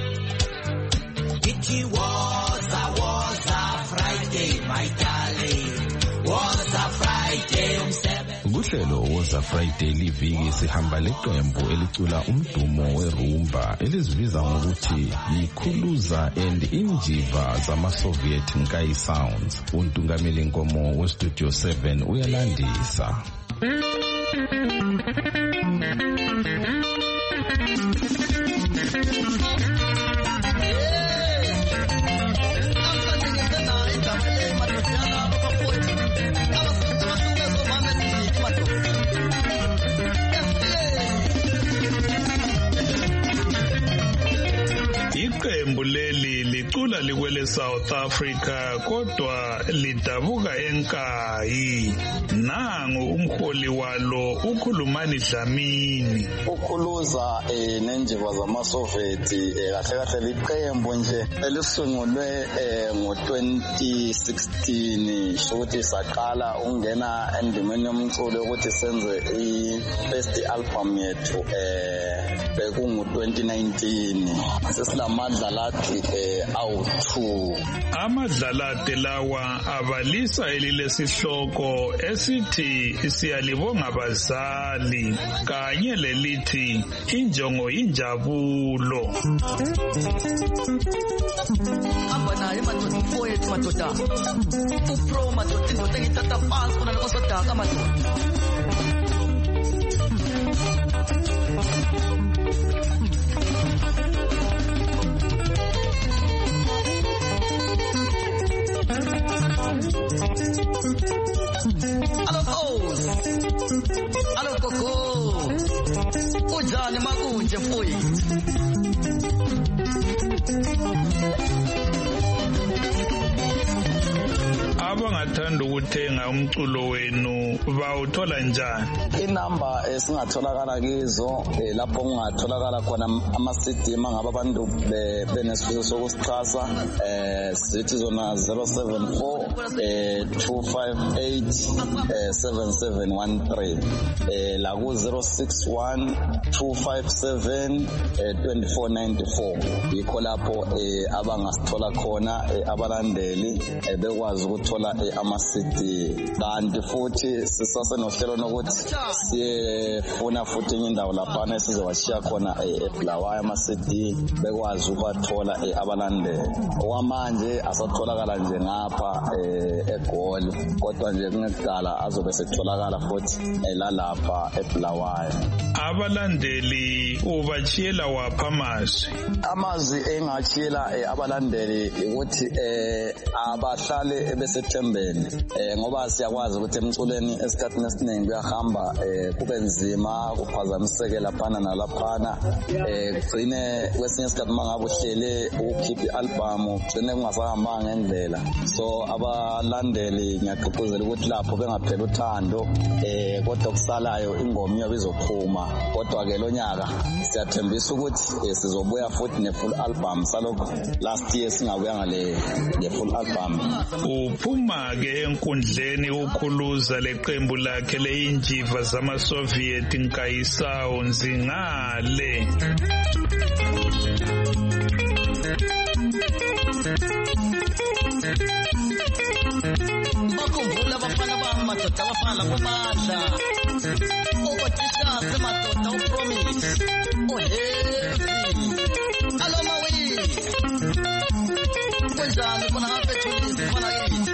It was a was a Friday, my darling. Was a Friday umsebenzi. Kuhlelo was a Friday liviki sihamba leqembu elicula umdumo werumba elizibiza ngokuthi yikhuluza and injiva zama-Soviet Nkai Sounds. Untungameli Nkomo weStudio seven uyalandisa. Iqembu leli licula likwele South Africa kodwa lidabuka eNkayi. Nangu umholi walo uKhulumani Dlamini. Ukhuluza eh nenjiva zama-Soviet eh kahle kahle liqembu nje elisungulwe eh ngo twenty sixteen, shokuthi saqala ungena endimeni yomculo ukuthi senze i-first album yethu eh bekungu twenty nineteen sesilamadlalathi awu two. Amadlalate lawa abalisa elilesihloko esithi siyalibonga bazali kanye lelithi injongo injabulo. Amba naye madoda mfowethu madoda upro madoda indoda engithatha phansi khona lokosodaka madoda. Alo Oz, alo Koko, ujani makunje mfowethu. Abangathanda ukuthenga umculo wenu bawuthola njani? Inamba esingatholakala kizo lapho kungatholakala khona ama-C D mangabe abantu benesifiso sokusixhasa eh sithi zona zero seven four two five eight seven seven one three eh la ku zero six one two five seven two four nine four yikho lapho abangasithola khona abalandeli bekwazi ukuthola ama-C D. Kanti futhi sisasenohlelo nokuthi siyefuna futhi indawo laphana esizowashiya khona eBulawayo ama-C D bekwazi ukuthola abalandeli. Okwamanje asatholakala nje ngapha eGoli kodwa nje kungekudala azobe setholakala futhi lalapha eBulawayo. Abalandeli ubachiyela wapha amazwi? Amazwi engachiyela abalandeli ukuthi abahlale ebesethembeni ngoba siyakwazi ukuthi emculweni esikhathini esiningi kuyahamba kube nzima kuphazamiseke laphana nalaphana kugcine kwesinye isikhathi mangabe uhlele ukukhipha i-album ugcine kungasahambanga ngendlela. So abalandeli ngiyagqugquzela ukuthi lapho bengaphela uthando kodwa kusalayo ingoma iyobe izophuma kodwa ke lo nyaka siyathembisa ukuthi sizobuya futhi ne-full album salokho last year singabuya ngale nge-full album. Uphuma ke enkundleni ukhuluza leqembu lakhe leinjiva zama-Soviet Nkayisawo Nzingale. Bakhumbula abafana bami madoda abafana kwamandla okotisha semadoda upromise ohevi alo mawi kunjani khona ngaphethulizi khona kithi.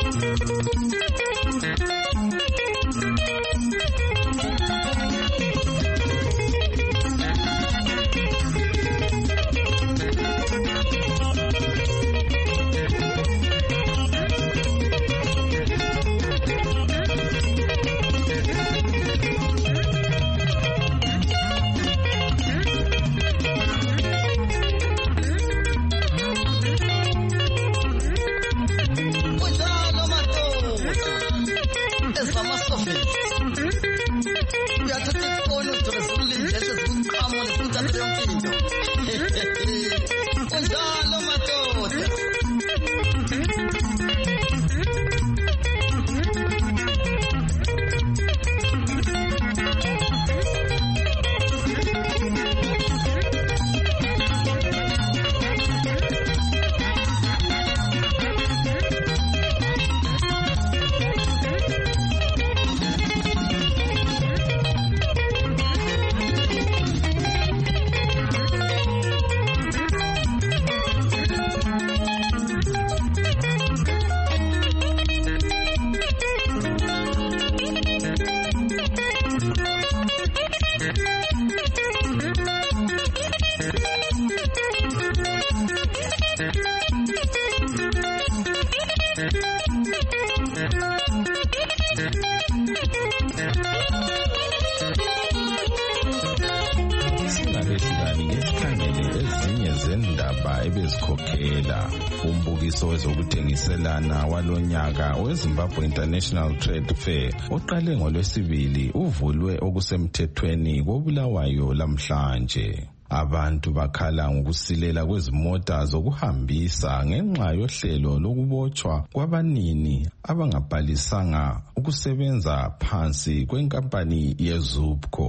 ebezikhokhela. Umbukiso wezokuthengiselana walonyaka weZimbabwe International Trade Fair oqale ngolwesibili uvulwe okusemthethweni koBulawayo lamhlanje. Abantu bakhala ngokusilela kwezimota zokuhambisa ngenxa yohlelo lokubotshwa kwabanini abangabhalisanga ukusebenza phansi kwenkampani yeZUBCO.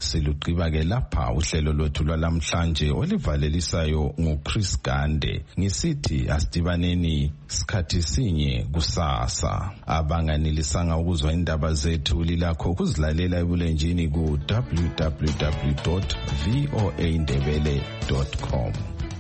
Silugqiba ke lapha uhlelo lwethu lwalamhlanje olivalelisayo nguChris Gande ngisithi asidibaneni sikhathi sinye kusasa. Abanganilisanga ukuzwa indaba zethu lilakho ukuzilalela ebulenjini ku w w w dot voa ndebele dot com.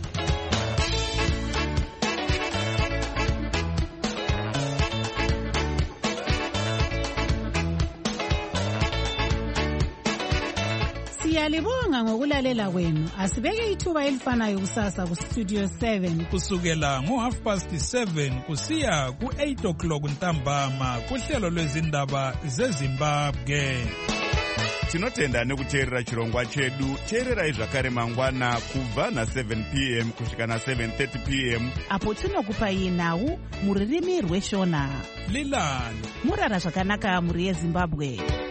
Siyalibonga ngokulalela kwenu. Asibeke ithuba elifanayo kusasa ku Studio seven kusukela ngo half past seven kusiya ku eight o'clock ntambama kuhlelo lwezindaba zeZimbabwe. Tinotenda nekuteerera chirongwa chedu. Teererai zvakare mangwana kubva na seven p m kusvika na seven thirty p m apo tinokupai nhau muririmi rweshona. Lilani murara zvakanaka muri yeZimbabwe.